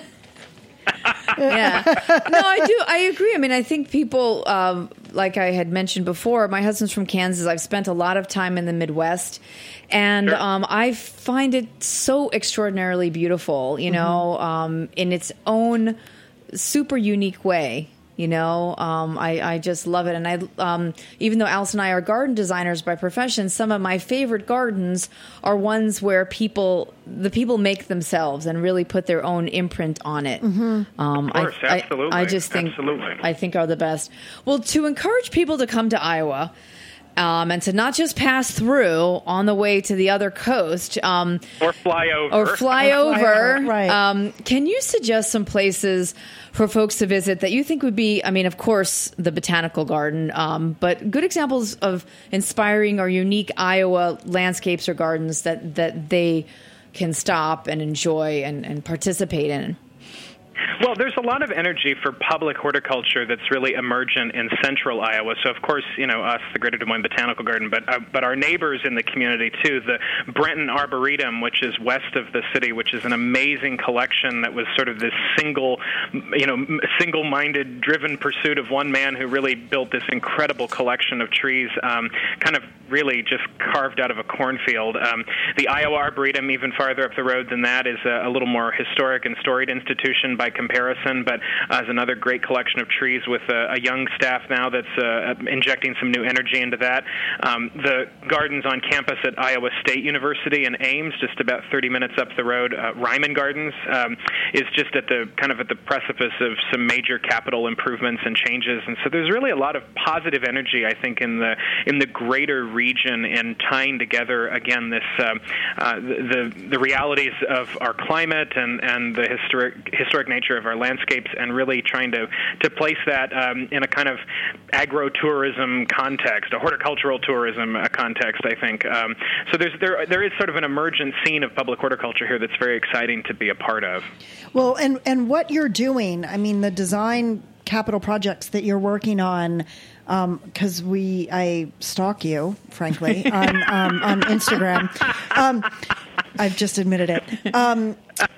Yeah. No, I do. I agree. I mean, I think people, um, like I had mentioned before, my husband's from Kansas. I've spent a lot of time in the Midwest. And Sure. um, I find it so extraordinarily beautiful, you know, um, in its own super unique way. You know, um, I, I just love it. And I, um, even though Alice and I are garden designers by profession, some of my favorite gardens are ones where people, the people make themselves and really put their own imprint on it. Um, Of course, I, absolutely. I, I just think, Absolutely. I think are the best. Well, to encourage people to come to Iowa, Um, and to not just pass through on the way to the other coast, um, Or fly over. or fly over. right. Um, can you suggest some places for folks to visit that you think would be, I mean, of course, the Botanical Garden, um, but good examples of inspiring or unique Iowa landscapes or gardens that, that they can stop and enjoy and, and participate in? Well, there's a lot of energy for public horticulture that's really emergent in central Iowa. So, of course, you know, us, the Greater Des Moines Botanical Garden, but uh, but our neighbors in the community, too. The Brenton Arboretum, which is west of the city, which is an amazing collection that was sort of this single, you know, single-minded, driven pursuit of one man who really built this incredible collection of trees, um, kind of really just carved out of a cornfield. Um, the Iowa Arboretum, even farther up the road than that, is a, a little more historic and storied institution by comparison, but uh, is another great collection of trees with a, a young staff now that's uh, injecting some new energy into that. Um, the gardens on campus at Iowa State University in Ames, just about thirty minutes up the road, uh, Ryman Gardens, um, is just at the kind of at the precipice of some major capital improvements and changes, and so there's really a lot of positive energy, I think, in the in the greater region in tying together again this uh, uh, the the realities of our climate and and the historic historic nature of our landscapes, and really trying to to place that um, in a kind of agro-tourism context, a horticultural tourism uh, context, I think. Um, so there's there there is sort of an emergent scene of public horticulture here that's very exciting to be a part of. Well, and, and what you're doing, I mean, the design capital projects that you're working on, because um, we, I stalk you, frankly, on um, on Instagram. Um, I've just admitted it. Um,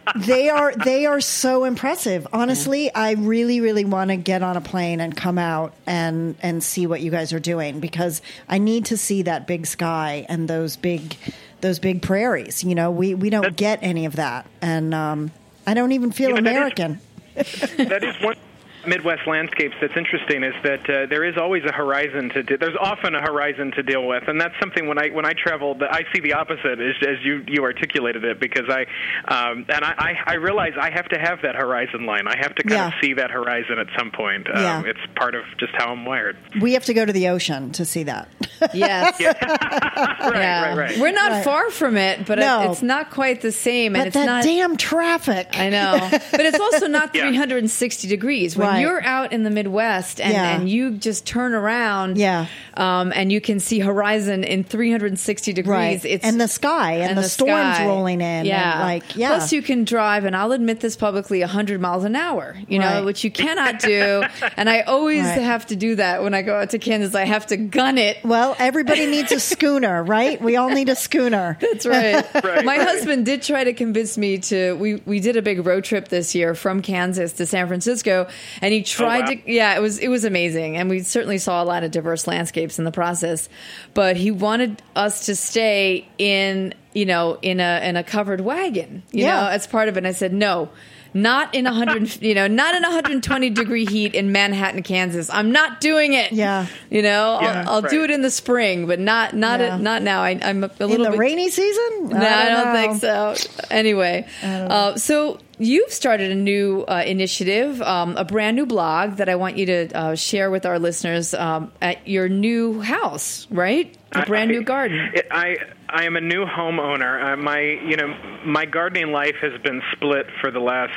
they are they are so impressive. Honestly, yeah. I really, really want to get on a plane and come out and, and see what you guys are doing, because I need to see that big sky and those big those big prairies. You know, we, we don't That's, get any of that. And um, I don't even feel you know, American. That is, that is one Midwest landscapes that's interesting is that uh, there is always a horizon to de- there's often a horizon to deal with, and that's something when I when I travel that I see the opposite as, as you you articulated it, because I um, and I, I, I realize I have to have that horizon line. I have to kind yeah. of see that horizon at some point. Um, yeah. It's part of just how I'm wired. We have to go to the ocean to see that. Yes. yeah. right, yeah. right, right. We're not right. far from it, but no. it, it's not quite the same. But and it's that not, damn traffic. I know. But it's also not yeah. three hundred sixty degrees. When right. you're out in the Midwest and, yeah. and you just turn around yeah. um, and you can see horizon in three hundred sixty degrees. Right. It's, and the sky and, and the, the storms sky. rolling in. Yeah. And like, yeah. Plus you can drive, and I'll admit this publicly, one hundred miles an hour, you know, right. which you cannot do. And I always right. have to do that when I go out to Kansas. I have to gun it. Well, everybody needs a schooner, right? We all need a schooner. That's right. right My right. husband did try to convince me to, we, we did a big road trip this year from Kansas to San Francisco, and he tried oh, wow. to, yeah, it was, it was amazing. And we certainly saw a lot of diverse landscapes in the process, but he wanted us to stay in, you know, in a, in a covered wagon, you yeah. know, as part of it. And I said, no. Not in one hundred, you know, not in one hundred twenty degree heat in Manhattan, Kansas. I'm not doing it. Yeah, you know, yeah, I'll, I'll right. do it in the spring, but not not yeah. it, not now. I, I'm a, a in little the bit, rainy season. No, I don't, I don't think so. Anyway, uh, so you've started a new uh, initiative, um, a brand new blog that I want you to uh, share with our listeners um, at your new house, right? A brand I, new garden. It, I I am a new homeowner. Uh, my you know my gardening life has been split for the last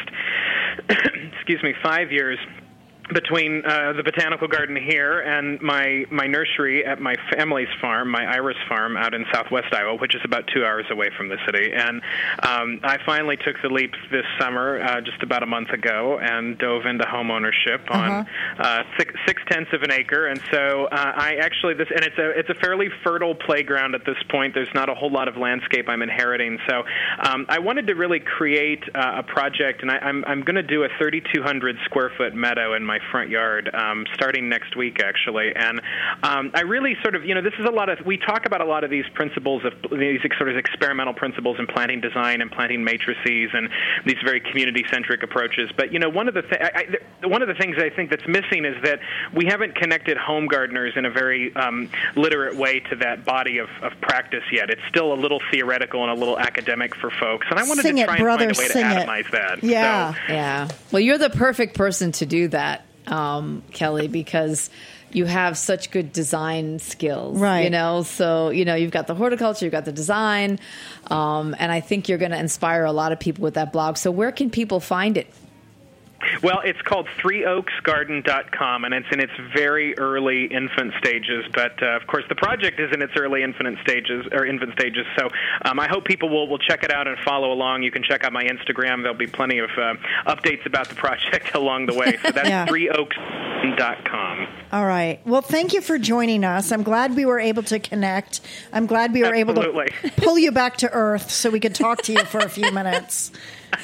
excuse me five years between uh, the botanical garden here and my my nursery at my family's farm, my Iris farm out in southwest Iowa, which is about two hours away from the city. And um, I finally took the leap this summer, uh, just about a month ago, and dove into home ownership on uh-huh. uh, six, six tenths of an acre. And so uh, I actually this and it's a it's a fairly fertile playground at this point. There's not a whole lot of landscape I'm inheriting, so um, I wanted to really create uh, a project, and I, I'm I'm going to do a thirty-two hundred square foot meadow in my front yard um, starting next week, actually. And um, I really sort of, you know, this is a lot of, we talk about a lot of these principles of these sort of experimental principles in planting design and planting matrices and these very community-centric approaches. But, you know, one of the, th- I, I, one of the things I think that's missing is that we haven't connected home gardeners in a very um, literate way to that body of, of practice yet. It's still a little theoretical and a little academic for folks. And I wanted sing to it, try brother, and find a way to atomize it. that. Yeah. So, Yeah. Well, you're the perfect person to do that, um, Kelly, because you have such good design skills, right? You know, so, you know, you've got the horticulture, you've got the design, um, and I think you're going to inspire a lot of people with that blog. So where can people find it? Well, it's called three oaks garden dot com, and it's in its very early infant stages. But, uh, of course, the project is in its early infant stages, or infant stages. So um, I hope people will, will check it out and follow along. You can check out my Instagram. There'll be plenty of uh, updates about the project along the way. So that's yeah. three oaks dot com. All right. Well, thank you for joining us. I'm glad we were able to connect. I'm glad we were Absolutely. able to pull you back to Earth so we could talk to you for a few minutes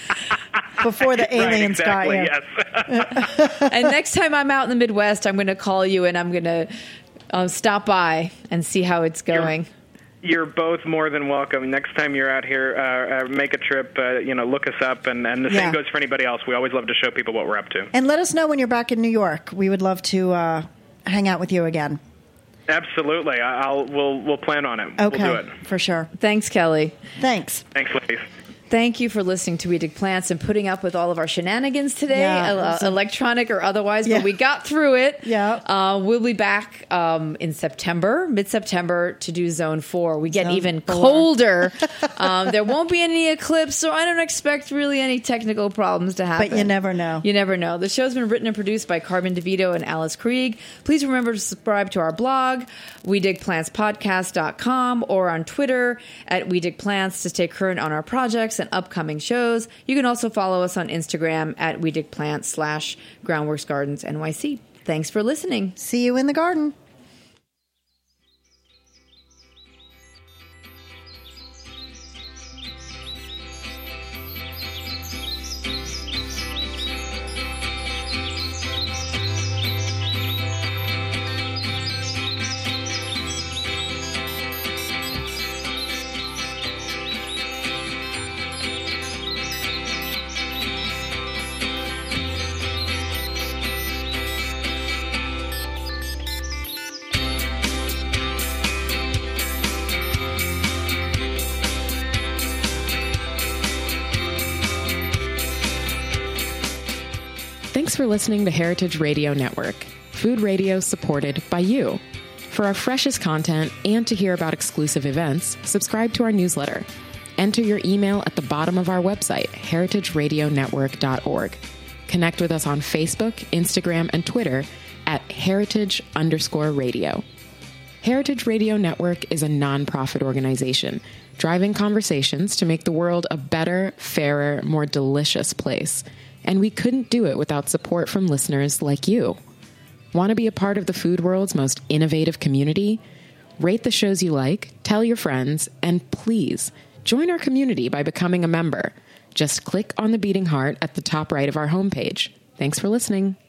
before the aliens right, exactly, got you. Yes. And next time I'm out in the Midwest, I'm going to call you and I'm going to uh, stop by and see how it's going. You're, you're both more than welcome. Next time you're out here, uh, uh, make a trip. Uh, you know, look us up, and, and the Yeah. same goes for anybody else. We always love to show people what we're up to. And let us know when you're back in New York. We would love to uh, hang out with you again. Absolutely. I'll we'll we'll plan on it. Okay, We'll do it. for sure. Thanks, Kelly. Thanks. Thanks, ladies. Thank you for listening to We Dig Plants and putting up with all of our shenanigans today, Yeah, uh, it was a- electronic or otherwise, Yeah. but we got through it. Yeah. Uh, we'll be back um, in September, mid-September, to do Zone four. We get Zone even four. colder. um, there won't be any eclipse, so I don't expect really any technical problems to happen. But you never know. You never know. The show's been written and produced by Carmen DeVito and Alice Krieg. Please remember to subscribe to our blog, we dig plants podcast dot com, or on Twitter at We Dig Plants to stay current on our projects and upcoming shows. You can also follow us on Instagram at We Dig Plants slash Groundworks Gardens N Y C. Thanks for listening. See you in the garden. for listening to Heritage Radio Network, food radio supported by you. For our freshest content and to hear about exclusive events, subscribe to our newsletter. Enter your email at the bottom of our website, heritage radio network dot org. Connect with us on Facebook, Instagram, and Twitter at heritage underscore radio. Heritage Radio Network is a nonprofit organization driving conversations to make the world a better, fairer, more delicious place. And we couldn't do it without support from listeners like you. Want to be a part of the food world's most innovative community? Rate the shows you like, tell your friends, and please join our community by becoming a member. Just click on the beating heart at the top right of our homepage. Thanks for listening.